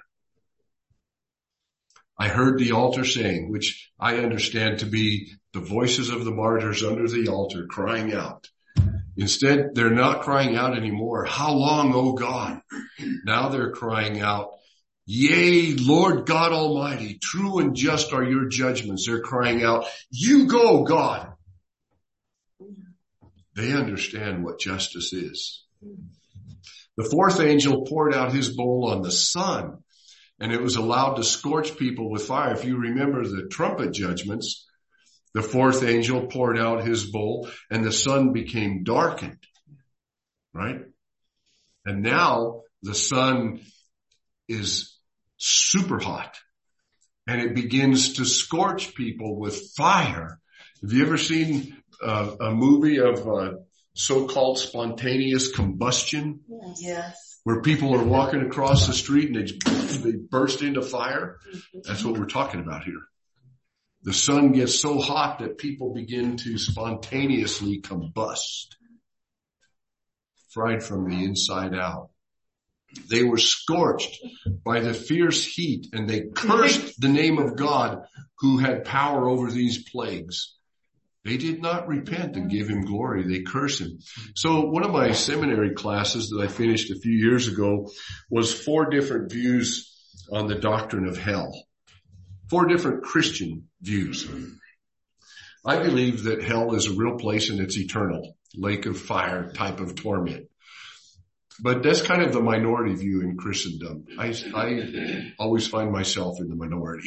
S1: I heard the altar saying, which I understand to be the voices of the martyrs under the altar crying out. Instead, they're not crying out anymore. How long, O God? Now they're crying out, yea, Lord God Almighty, true and just are your judgments. They're crying out, you go, God. They understand what justice is. The fourth angel poured out his bowl on the sun, and it was allowed to scorch people with fire. If you remember the trumpet judgments, the fourth angel poured out his bowl, and the sun became darkened. Right? And now the sun is super hot, and it begins to scorch people with fire. Have you ever seen uh, a movie of uh, so-called spontaneous combustion?
S6: Yes.
S1: Where people are walking across the street and they, they burst into fire? That's what we're talking about here. The sun gets so hot that people begin to spontaneously combust, fried from the inside out. They were scorched by the fierce heat, and they cursed the name of God who had power over these plagues. They did not repent and give him glory. They cursed him. So one of my seminary classes that I finished a few years ago was four different views on the doctrine of hell. Four different Christian views. I believe that hell is a real place and it's eternal. Lake of fire type of torment. But that's kind of the minority view in Christendom. I, I always find myself in the minority.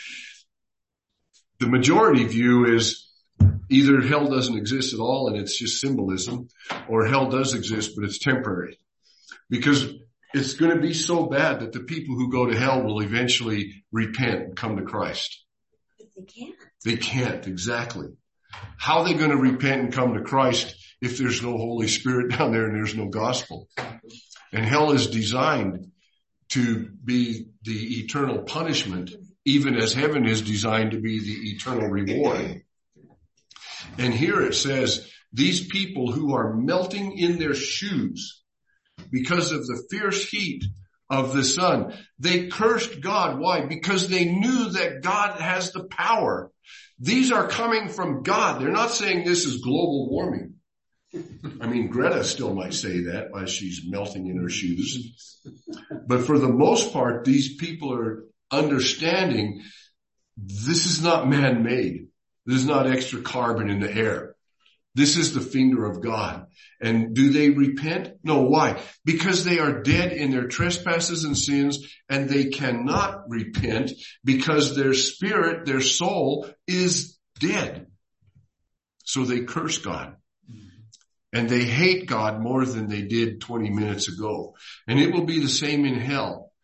S1: The majority view is either hell doesn't exist at all and it's just symbolism, or hell does exist but it's temporary. Because it's going to be so bad that the people who go to hell will eventually repent and come to Christ.
S3: But they can't.
S1: They can't, exactly. How are they going to repent and come to Christ if there's no Holy Spirit down there and there's no gospel? And hell is designed to be the eternal punishment, even as heaven is designed to be the eternal reward. And here it says, these people who are melting in their shoes because of the fierce heat of the sun, they cursed God. Why? Because they knew that God has the power. These are coming from God. They're not saying this is global warming. I mean, Greta still might say that while she's melting in her shoes. But for the most part, these people are understanding this is not man-made. This is not extra carbon in the air. This is the finger of God. And do they repent? No. Why? Because they are dead in their trespasses and sins, and they cannot repent because their spirit, their soul is dead. So they curse God. And they hate God more than they did twenty minutes ago. And it will be the same in hell.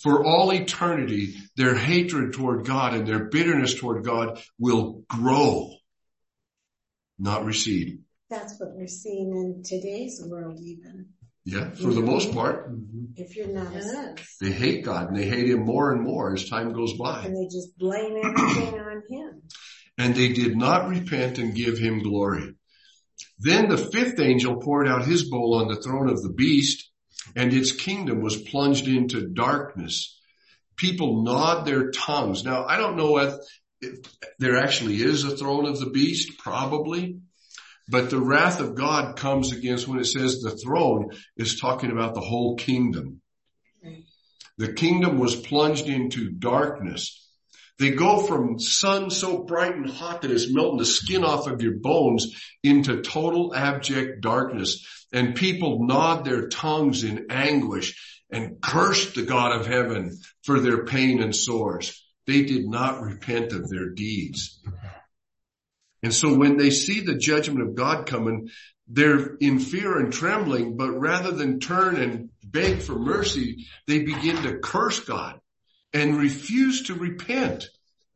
S1: For all eternity, their hatred toward God and their bitterness toward God will grow, not recede.
S3: That's what we're seeing in today's world even.
S1: Yeah, for the most part.
S3: If you're not, a,
S1: they hate God and they hate him more and more as time goes by.
S3: And they just blame everything on him.
S1: And they did not repent and give him glory. Then the fifth angel poured out his bowl on the throne of the beast, and its kingdom was plunged into darkness. People gnawed their tongues. Now, I don't know if, if there actually is a throne of the beast, probably. But the wrath of God comes against, when it says the throne, is talking about the whole kingdom. The kingdom was plunged into darkness. They go from sun so bright and hot that it's melting the skin off of your bones into total abject darkness. And people gnawed their tongues in anguish and cursed the God of heaven for their pain and sores. They did not repent of their deeds. And so when they see the judgment of God coming, they're in fear and trembling, but rather than turn and beg for mercy, they begin to curse God and refuse to repent.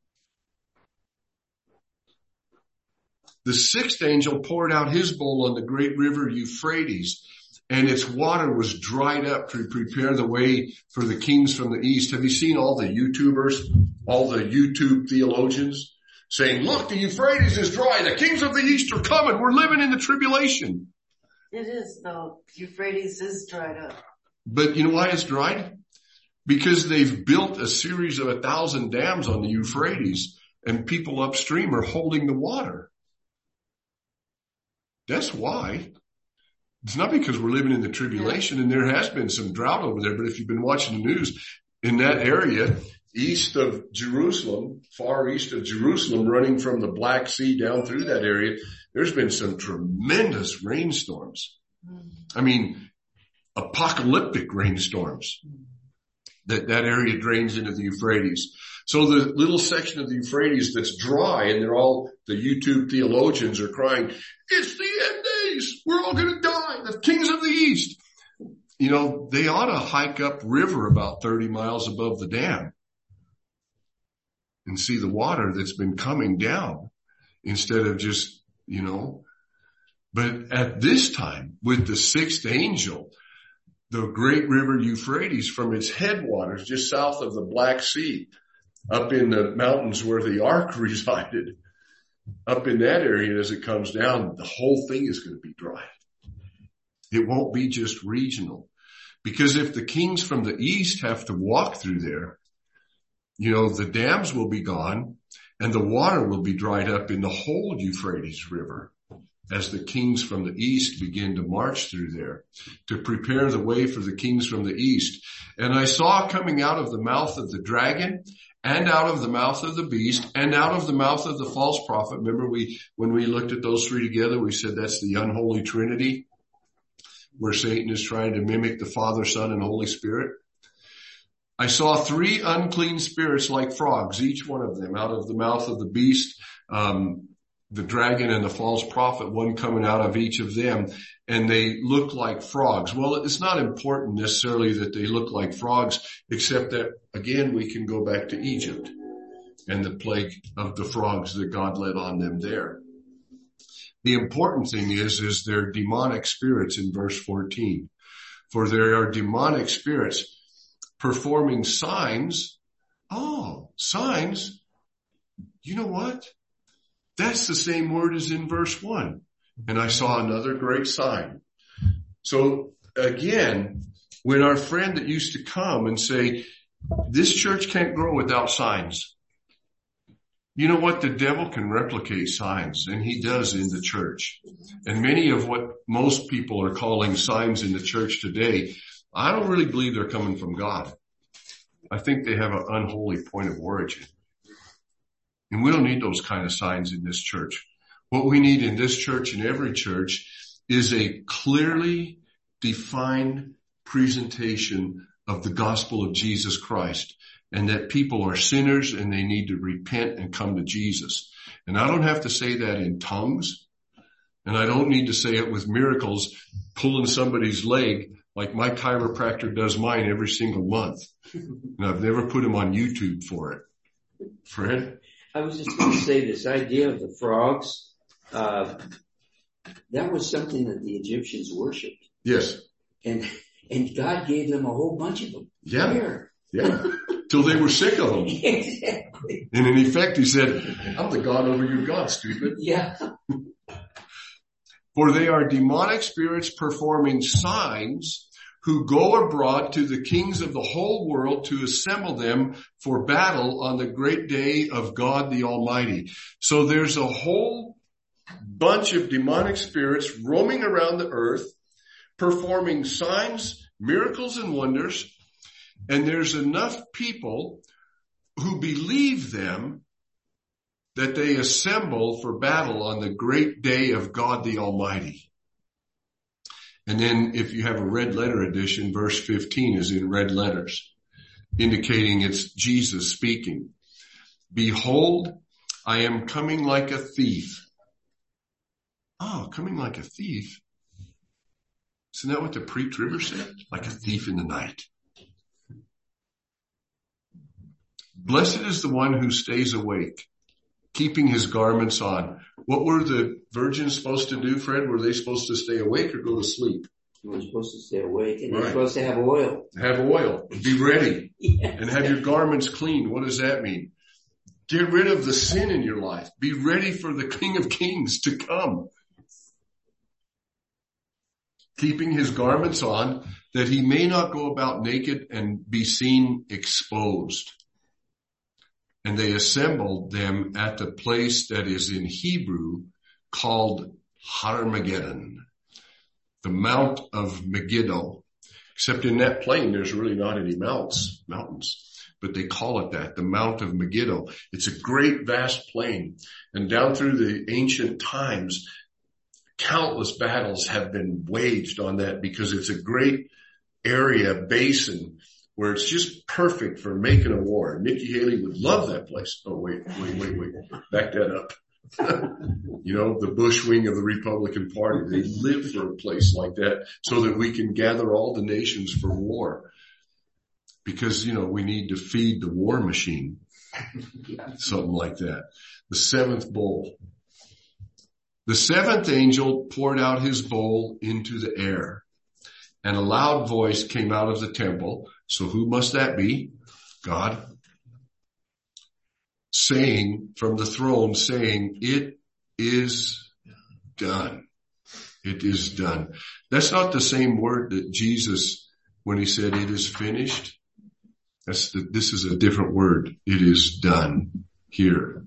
S1: The sixth angel poured out his bowl on the great river Euphrates, and its water was dried up to prepare the way for the kings from the east. Have you seen all the YouTubers, all the YouTube theologians saying, look, the Euphrates is dry. The kings of the east are coming. We're living in the tribulation.
S6: It is, though. Euphrates is dried up.
S1: But you know why it's dried? Because they've built a series of a thousand dams on the Euphrates, and people upstream are holding the water. That's why. It's not because we're living in the tribulation, and there has been some drought over there, but if you've been watching the news, in that area, east of Jerusalem, far east of Jerusalem, running from the Black Sea down through that area, there's been some tremendous rainstorms. I mean, apocalyptic rainstorms. That, that area drains into the Euphrates. So the little section of the Euphrates that's dry, and they're all, the YouTube theologians are crying, it's the end days. We're all going to die. The kings of the east. You know, they ought to hike up river about thirty miles above the dam and see the water that's been coming down instead of just, you know. But at this time, with the sixth angel, the great river Euphrates from its headwaters just south of the Black Sea, up in the mountains where the ark resided, up in that area as it comes down, the whole thing is going to be dry. It won't be just regional. Because if the kings from the east have to walk through there, you know, the dams will be gone and the water will be dried up in the whole Euphrates River as the kings from the east begin to march through there to prepare the way for the kings from the east. And I saw coming out of the mouth of the dragon and out of the mouth of the beast and out of the mouth of the false prophet. Remember we, when we looked at those three together, we said that's the unholy trinity, where Satan is trying to mimic the Father, Son, and Holy Spirit. I saw three unclean spirits like frogs, each one of them out of the mouth of the beast, um, the dragon and the false prophet, one coming out of each of them, and they look like frogs. Well, it's not important necessarily that they look like frogs, except that, again, we can go back to Egypt and the plague of the frogs that God let on them there. The important thing is, is they're demonic spirits in verse fourteen. For there are demonic spirits performing signs. Oh, signs. You know what? That's the same word as in verse one. And I saw another great sign. So again, when our friend that used to come and say, this church can't grow without signs. You know what? The devil can replicate signs, and he does in the church. And many of what most people are calling signs in the church today, I don't really believe they're coming from God. I think they have an unholy point of origin. And we don't need those kind of signs in this church. What we need in this church and every church is a clearly defined presentation of the gospel of Jesus Christ, and that people are sinners and they need to repent and come to Jesus. And I don't have to say that in tongues, and I don't need to say it with miracles, pulling somebody's leg like my chiropractor does mine every single month. And I've never put him on YouTube for it. Fred?
S2: I was just going to say this idea of the frogs, uh, that was something that the Egyptians worshipped.
S1: Yes.
S2: And, and God gave them a whole bunch of them.
S1: Yeah.
S2: Here.
S1: Yeah. Till they were sick of them.
S2: Exactly.
S1: And in effect, he said, I'm the God over your God, stupid.
S2: Yeah.
S1: For they are demonic spirits performing signs who go abroad to the kings of the whole world to assemble them for battle on the great day of God the Almighty. So there's a whole bunch of demonic spirits roaming around the earth, performing signs, miracles, and wonders. And there's enough people who believe them that they assemble for battle on the great day of God the Almighty. And then if you have a red letter edition, verse fifteen is in red letters, indicating it's Jesus speaking. Behold, I am coming like a thief. Oh, coming like a thief? Isn't that what the pre-tribber said? Like a thief in the night. Blessed is the one who stays awake, keeping his garments on. What were the virgins supposed to do, Fred? Were they supposed to stay awake or go to sleep?
S2: You were supposed to stay awake, and
S1: Right.
S2: you're supposed to have oil.
S1: Have oil. Be ready.
S2: Yes.
S1: And have your garments clean. What does that mean? Get rid of the sin in your life. Be ready for the King of Kings to come. Keeping his garments on, that he may not go about naked and be seen exposed. And they assembled them at the place that is in Hebrew called Armageddon, the Mount of Megiddo. Except in that plain, there's really not any mounts, mountains, but they call it that, the Mount of Megiddo. It's a great vast plain. And down through the ancient times, countless battles have been waged on that because it's a great area, basin, where it's just perfect for making a war. Nikki Haley would love that place. Oh, wait, wait, wait, wait. Back that up. You know, the Bush wing of the Republican Party, they live for a place like that so that we can gather all the nations for war. Because, you know, we need to feed the war machine. Something like that. The seventh bowl. The seventh angel poured out his bowl into the air, and a loud voice came out of the temple. So who must that be? God. Saying from the throne, saying, it is done. It is done. That's not the same word that Jesus, when he said it is finished. That's the, this is a different word. It is done here.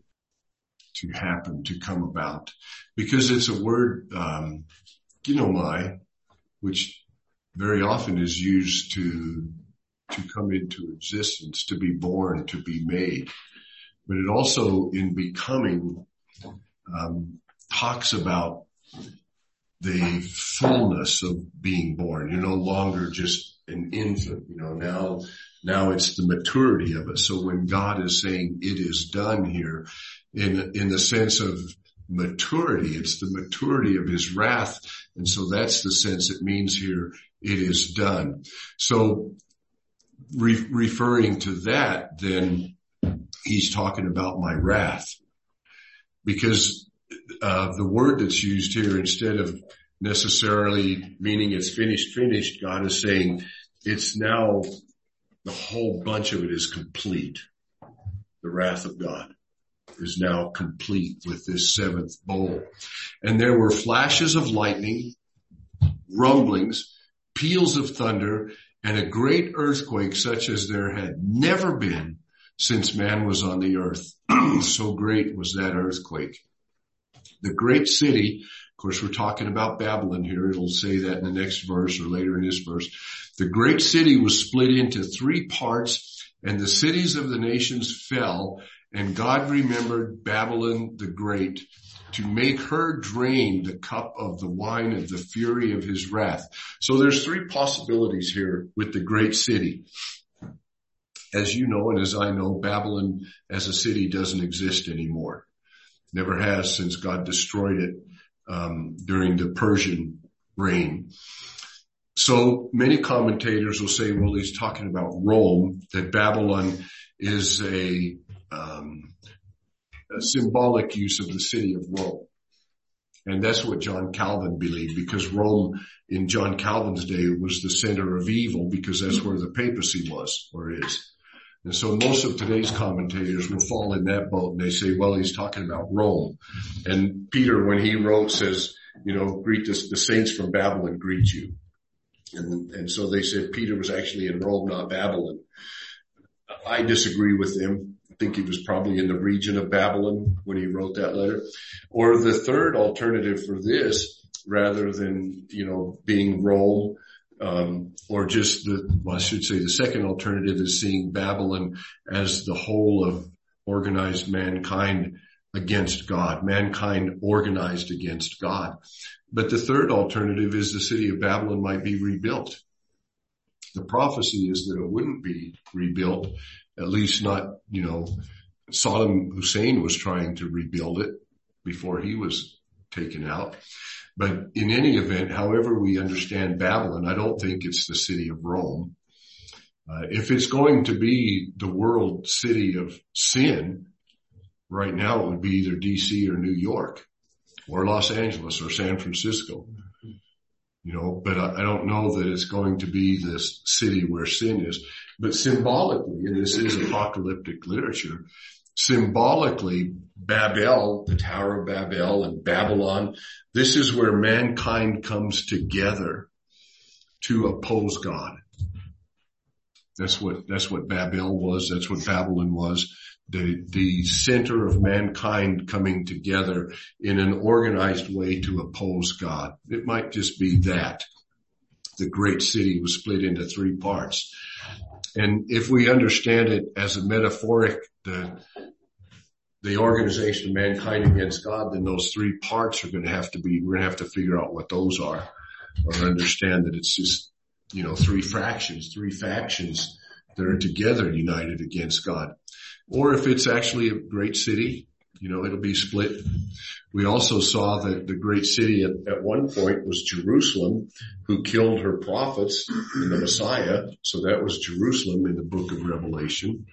S1: To happen, to come about. Because it's a word, um, ginomai, which very often is used to, to come into existence, to be born, to be made. But it also, in becoming, um, talks about the fullness of being born. You're no longer just an infant, you know, now, now it's the maturity of it. So when God is saying it is done here, in, in the sense of maturity, it's the maturity of his wrath. And so that's the sense it means here, it is done. So re- referring to that, then he's talking about my wrath. Because, uh, the word that's used here, instead of necessarily meaning it's finished, finished, God is saying it's now, the whole bunch of it is complete. The wrath of God is now complete with this seventh bowl. And there were flashes of lightning, rumblings, peals of thunder, and a great earthquake such as there had never been since man was on the earth. So great was that earthquake. The great city, of course we're talking about Babylon here, it'll say that in the next verse or later in this verse. The great city was split into three parts, and the cities of the nations fell, and God remembered Babylon the Great to make her drain the cup of the wine of the fury of his wrath. So there's three possibilities here with the great city. As you know, and as I know, Babylon as a city doesn't exist anymore. Never has since God destroyed it um, during the Persian reign. So many commentators will say, well, he's talking about Rome, that Babylon is a, um, a symbolic use of the city of Rome. And that's what John Calvin believed, because Rome in John Calvin's day was the center of evil, because that's where the papacy was, or is. And so most of today's commentators will fall in that boat, and they say, well, he's talking about Rome. And Peter, when he wrote, says, you know, greet the, the saints from Babylon greet you. And, and so they said Peter was actually in Rome, not Babylon. I disagree with them. I think he was probably in the region of Babylon when he wrote that letter. Or the third alternative for this, rather than, you know, being Rome, um, or just the, well, I should say the second alternative is seeing Babylon as the whole of organized mankind against God, mankind organized against God. But the third alternative is the city of Babylon might be rebuilt. The prophecy is that it wouldn't be rebuilt, at least not, you know, Saddam Hussein was trying to rebuild it before he was taken out. But in any event, however we understand Babylon, I don't think it's the city of Rome. Uh, if it's going to be the world city of sin, right now it would be either D C or New York or Los Angeles or San Francisco. You know, but I, I don't know that it's going to be this city where sin is. But symbolically, and this is apocalyptic literature, symbolically, Babel, the Tower of Babel and Babylon, this is where mankind comes together to oppose God. That's what, that's what Babel was. That's what Babylon was. The, the center of mankind coming together in an organized way to oppose God. It might just be that. The great city was split into three parts. And if we understand it as a metaphoric, the, the organization of mankind against God, then those three parts are going to have to be, we're going to have to figure out what those are, or understand that it's just, you know, three fractions, three factions that are together united against God. Or if it's actually a great city, you know, it'll be split. We also saw that the great city at, at one point was Jerusalem, who killed her prophets and the Messiah. So that was Jerusalem in the book of Revelation.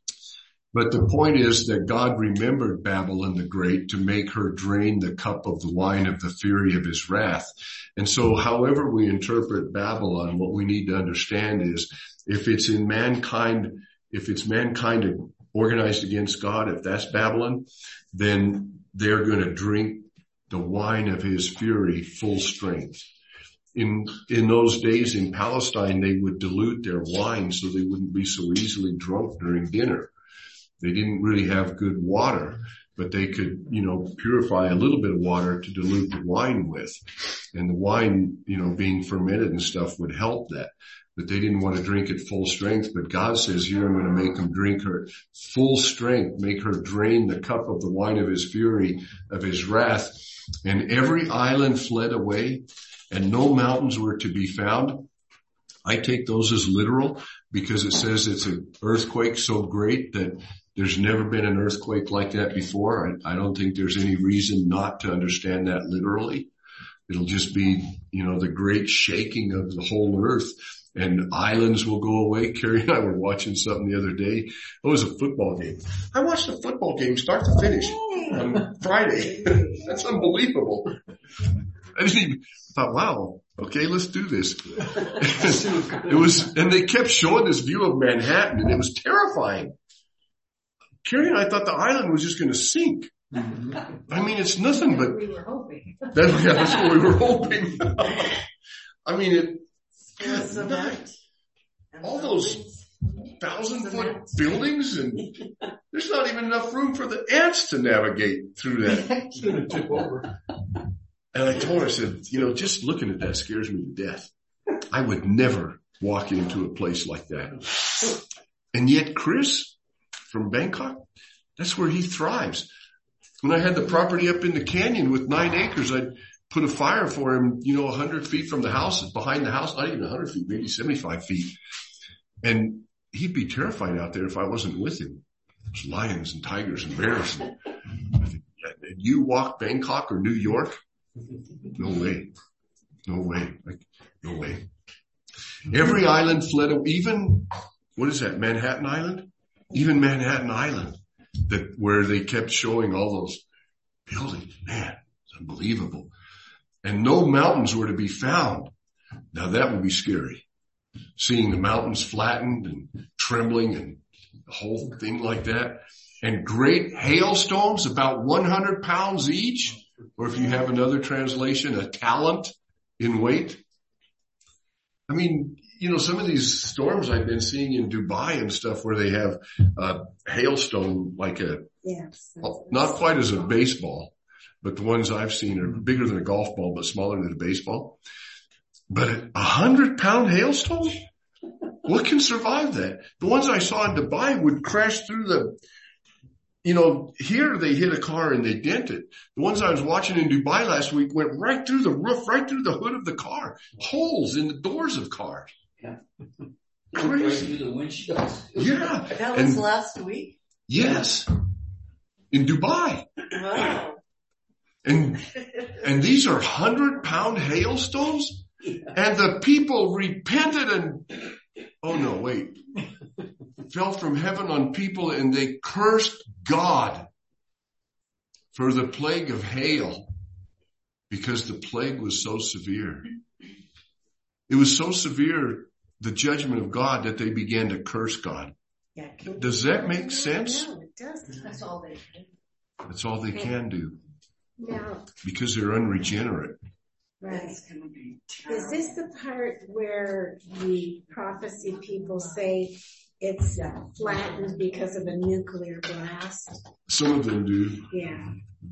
S1: But the point is that God remembered Babylon the Great to make her drain the cup of the wine of the fury of his wrath. And so however we interpret Babylon, what we need to understand is if it's in mankind, if it's mankind organized against God, if that's Babylon, then they're going to drink the wine of his fury full strength. In, in those days in Palestine, they would dilute their wine so they wouldn't be so easily drunk during dinner. They didn't really have good water, but they could, you know, purify a little bit of water to dilute the wine with. And the wine, you know, being fermented and stuff would help that. But they didn't want to drink it full strength. But God says, here I'm going to make them drink her full strength, make her drain the cup of the wine of his fury, of his wrath. And every island fled away and no mountains were to be found. I take those as literal because it says it's an earthquake so great that there's never been an earthquake like that before. I, I don't think there's any reason not to understand that literally. It'll just be, you know, the great shaking of the whole earth. And islands will go away. Carrie and I were watching something the other day. It was a football game. I watched a football game start to finish on Friday. That's unbelievable. I didn't even thought, wow, okay, let's do this. It was, and they kept showing this view of Manhattan, and it was terrifying. Carrie and I thought the island was just going to sink. I mean, it's nothing but.
S4: We were hoping.
S1: That, yeah, that's what we were hoping. I mean, it.
S6: Cement.
S1: All those thousand foot buildings, and there's not even enough room for the ants to navigate through that.
S5: It's going to tip over.
S1: And I told her, I said, you know, just looking at that scares me to death. I would never walk into a place like that. And yet Chris from Bangkok, that's where he thrives. When I had the property up in the canyon with nine acres, I'd put a fire for him, you know, a hundred feet from the house, behind the house, not even a hundred feet, maybe seventy-five feet. And he'd be terrified out there if I wasn't with him. There's lions and tigers and bears. And I think, yeah, you walk Bangkok or New York? No way. No way. Like, no way. Every island fled away. Even, what is that, Manhattan Island? Even Manhattan Island, that where they kept showing all those buildings. Man, it's unbelievable. And no mountains were to be found. Now that would be scary. Seeing the mountains flattened and trembling and the whole thing like that. And great hailstones, about one hundred pounds each. Or if you have another translation, a talent in weight. I mean, you know, some of these storms I've been seeing in Dubai and stuff where they have a hailstone like a,
S3: Yes.
S1: not quite as a baseball, but the ones I've seen are bigger than a golf ball, but smaller than a baseball. But a hundred pound hailstone? What can survive that? The ones I saw in Dubai would crash through the, you know, here they hit a car and they dent it. The ones I was watching in Dubai last week went right through the roof, right through the hood of the car. Holes in the doors of cars.
S2: Yeah.
S1: Crazy.
S2: Right through the windshield.
S1: Yeah.
S6: That was
S1: And
S6: last week?
S1: yes. In Dubai.
S6: Wow.
S1: And, and these are hundred pound hailstones? And the people repented and, oh no, wait, fell from heaven on people and they cursed God for the plague of hail because the plague was so severe. It was so severe, the judgment of God, that they began to curse God.
S3: Yeah, can-
S1: Does that make sense?
S3: No, it doesn't.
S4: That's all they do.
S1: That's all they can do
S3: Now,
S1: because they're unregenerate.
S3: right.
S6: It's gonna be
S3: Is this the part where the prophecy people say it's flattened because of a nuclear blast?
S1: Some of them do,
S3: Yeah,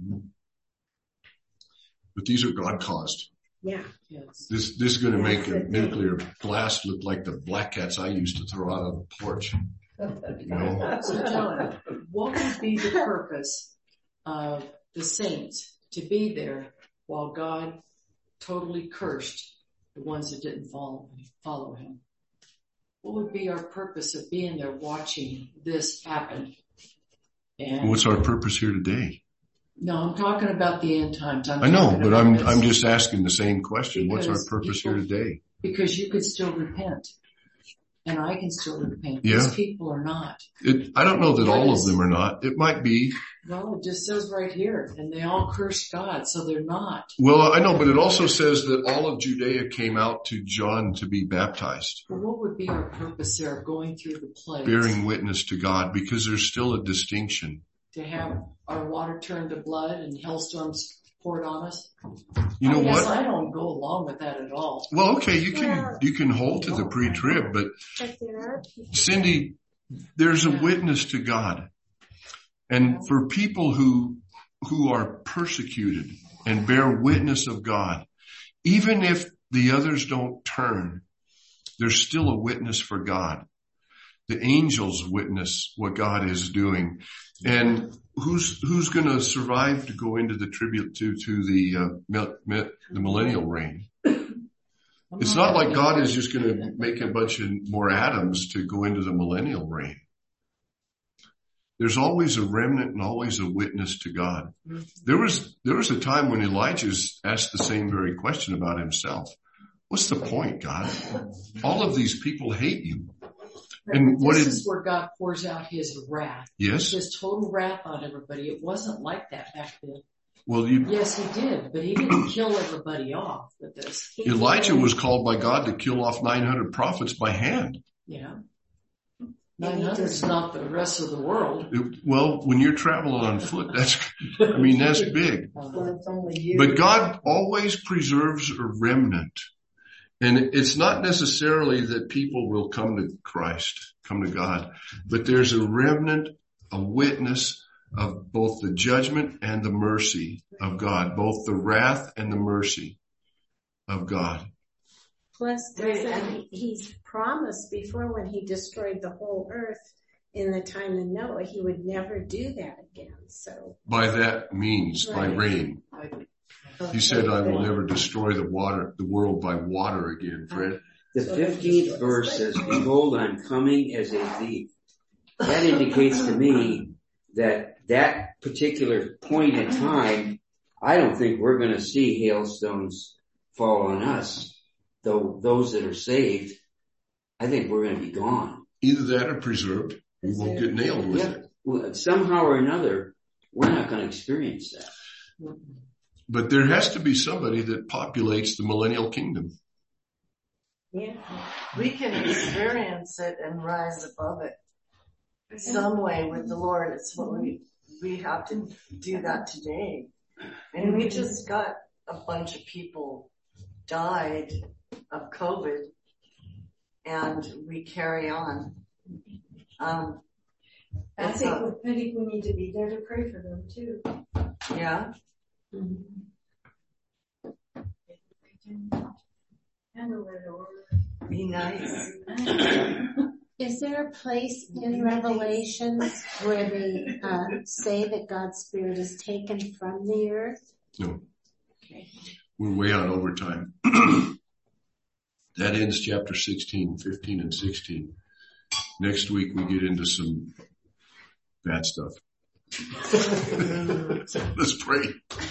S1: but these are God caused.
S3: yeah.
S4: Yes.
S1: This, this is going to make
S3: That's
S1: a
S3: the thing.
S1: nuclear blast look like the black cats I used to throw out on the porch. You know?
S4: So John, what would be the purpose of the saints to be there while God totally cursed the ones that didn't follow, follow him? What would be our purpose of being there watching this happen? And
S1: What's our purpose here today?
S4: no, I'm talking about the end times. I'm
S1: I know,
S4: talking
S1: but
S4: about
S1: I'm,
S4: this
S1: I'm just asking the same question. What's our
S4: because
S1: purpose here
S4: people-
S1: today?
S4: because you could still repent. And I can still repent.
S1: Yeah.
S4: These people are not.
S1: It, I don't know that all of them are not. It might be.
S4: No, it just says right here, and they all cursed God, so they're not.
S1: Well, I know, but it also says that all of Judea came out to John to be baptized,
S4: But what would be our purpose there of going through the plagues?
S1: bearing witness to God, because there's still a distinction.
S4: To have our water turned to blood and hailstorms poured on us?
S1: You know
S4: I guess
S1: what?
S4: I don't go along with that at all.
S1: Well, okay, you can, you can hold to the pre-trib, but
S3: But there are people.
S1: Cindy, there's a witness to God. And for people who, who are persecuted and bear witness of God, even if the others don't turn, there's still a witness for God. The angels witness what God is doing. And who's, who's going to survive to go into the tribute to, to the, uh, mil- mi- the millennial reign? It's not like God is just going to make a bunch of more atoms to go into the millennial reign. There's always a remnant and always a witness to God. There was, there was a time when Elijah asked the same very question about himself. What's the point, God? All of these people hate you. And what
S4: this
S1: did,
S4: is where God pours out his wrath.
S1: yes?
S4: His total wrath on everybody. It wasn't like that back then.
S1: Well, you,
S4: Yes, he did, but he didn't kill everybody off with this. He
S1: Elijah
S4: did-
S1: was called by God to kill off nine hundred prophets by hand.
S4: Yeah. nine hundred is not the rest of the world.
S1: It- well, when you're traveling on foot, that's, I mean, that's big.
S4: Uh,
S7: It's only you.
S1: But God always preserves a remnant. And it's not necessarily that people will come to Christ, come to God, but there's a remnant, a witness of both the judgment and the mercy of God, both the wrath and the mercy of God.
S3: Plus, doesn't he, he's promised before when he destroyed the whole earth in the time of Noah, he would never do that again. So
S1: By that means, by
S3: Right.
S1: rain. He said, I will never destroy the water, the world by water again, Fred.
S2: The fifteenth verse says, behold, I'm coming as a thief. That indicates to me that that particular point in time, I don't think we're going to see hailstones fall on us, though those that are saved, I think we're going to be gone.
S1: Either that or preserved. We won't get nailed with
S2: Yeah.
S1: it.
S2: Well, somehow or another, we're not going to experience that.
S1: But there has to be somebody that populates the millennial kingdom.
S3: Yeah.
S6: We can experience it and rise above it some way with the Lord. It's what we, we have to do that today. And we just got a bunch of people died of COVID and we carry on. Um,
S3: I
S6: it's
S3: think,
S6: a-
S3: we- I think we need to be there to pray for them too.
S6: yeah. Be nice.
S3: Is there a place in Revelations where they uh, say that God's Spirit is taken from the earth?
S1: No.
S3: Okay.
S1: We're way on overtime. That ends chapter sixteen, fifteen, and sixteen. Next week we get into some bad stuff. Let's pray.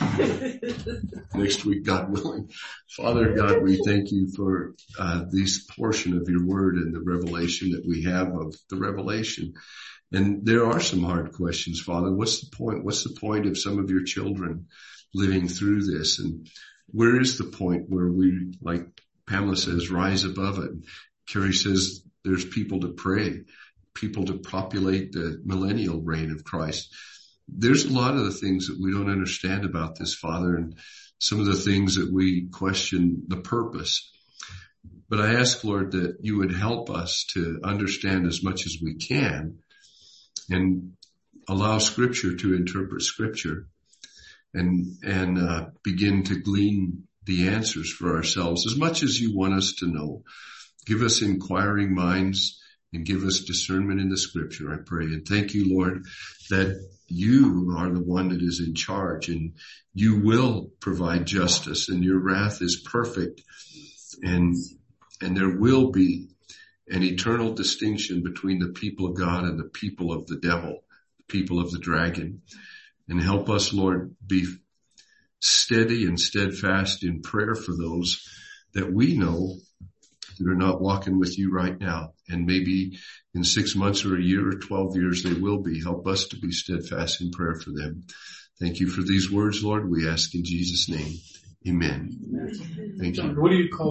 S1: Next week, God willing. Father God, we thank you for uh, this portion of your word and the revelation that we have of the revelation. And there are some hard questions, Father. What's the point? What's the point of some of your children living through this? And where is the point where we, like Pamela says, rise above it? Carrie says there's people to pray, people to populate the millennial reign of Christ. There's a lot of the things that we don't understand about this, Father, and some of the things that we question the purpose. But I ask, Lord, that you would help us to understand as much as we can and allow Scripture to interpret Scripture and, and, uh, begin to glean the answers for ourselves as much as you want us to know. Give us inquiring minds and give us discernment in the Scripture, I pray. And thank you, Lord, that you are the one that is in charge and you will provide justice and your wrath is perfect and, and there will be an eternal distinction between the people of God and the people of the devil, the people of the dragon. And help us, Lord, be steady and steadfast in prayer for those that we know that are not walking with you right now. And maybe in six months or a year or twelve years they will be. Help us to be steadfast in prayer for them. Thank you for these words, Lord. We ask in Jesus' name. Amen. Thank you.
S5: What do you call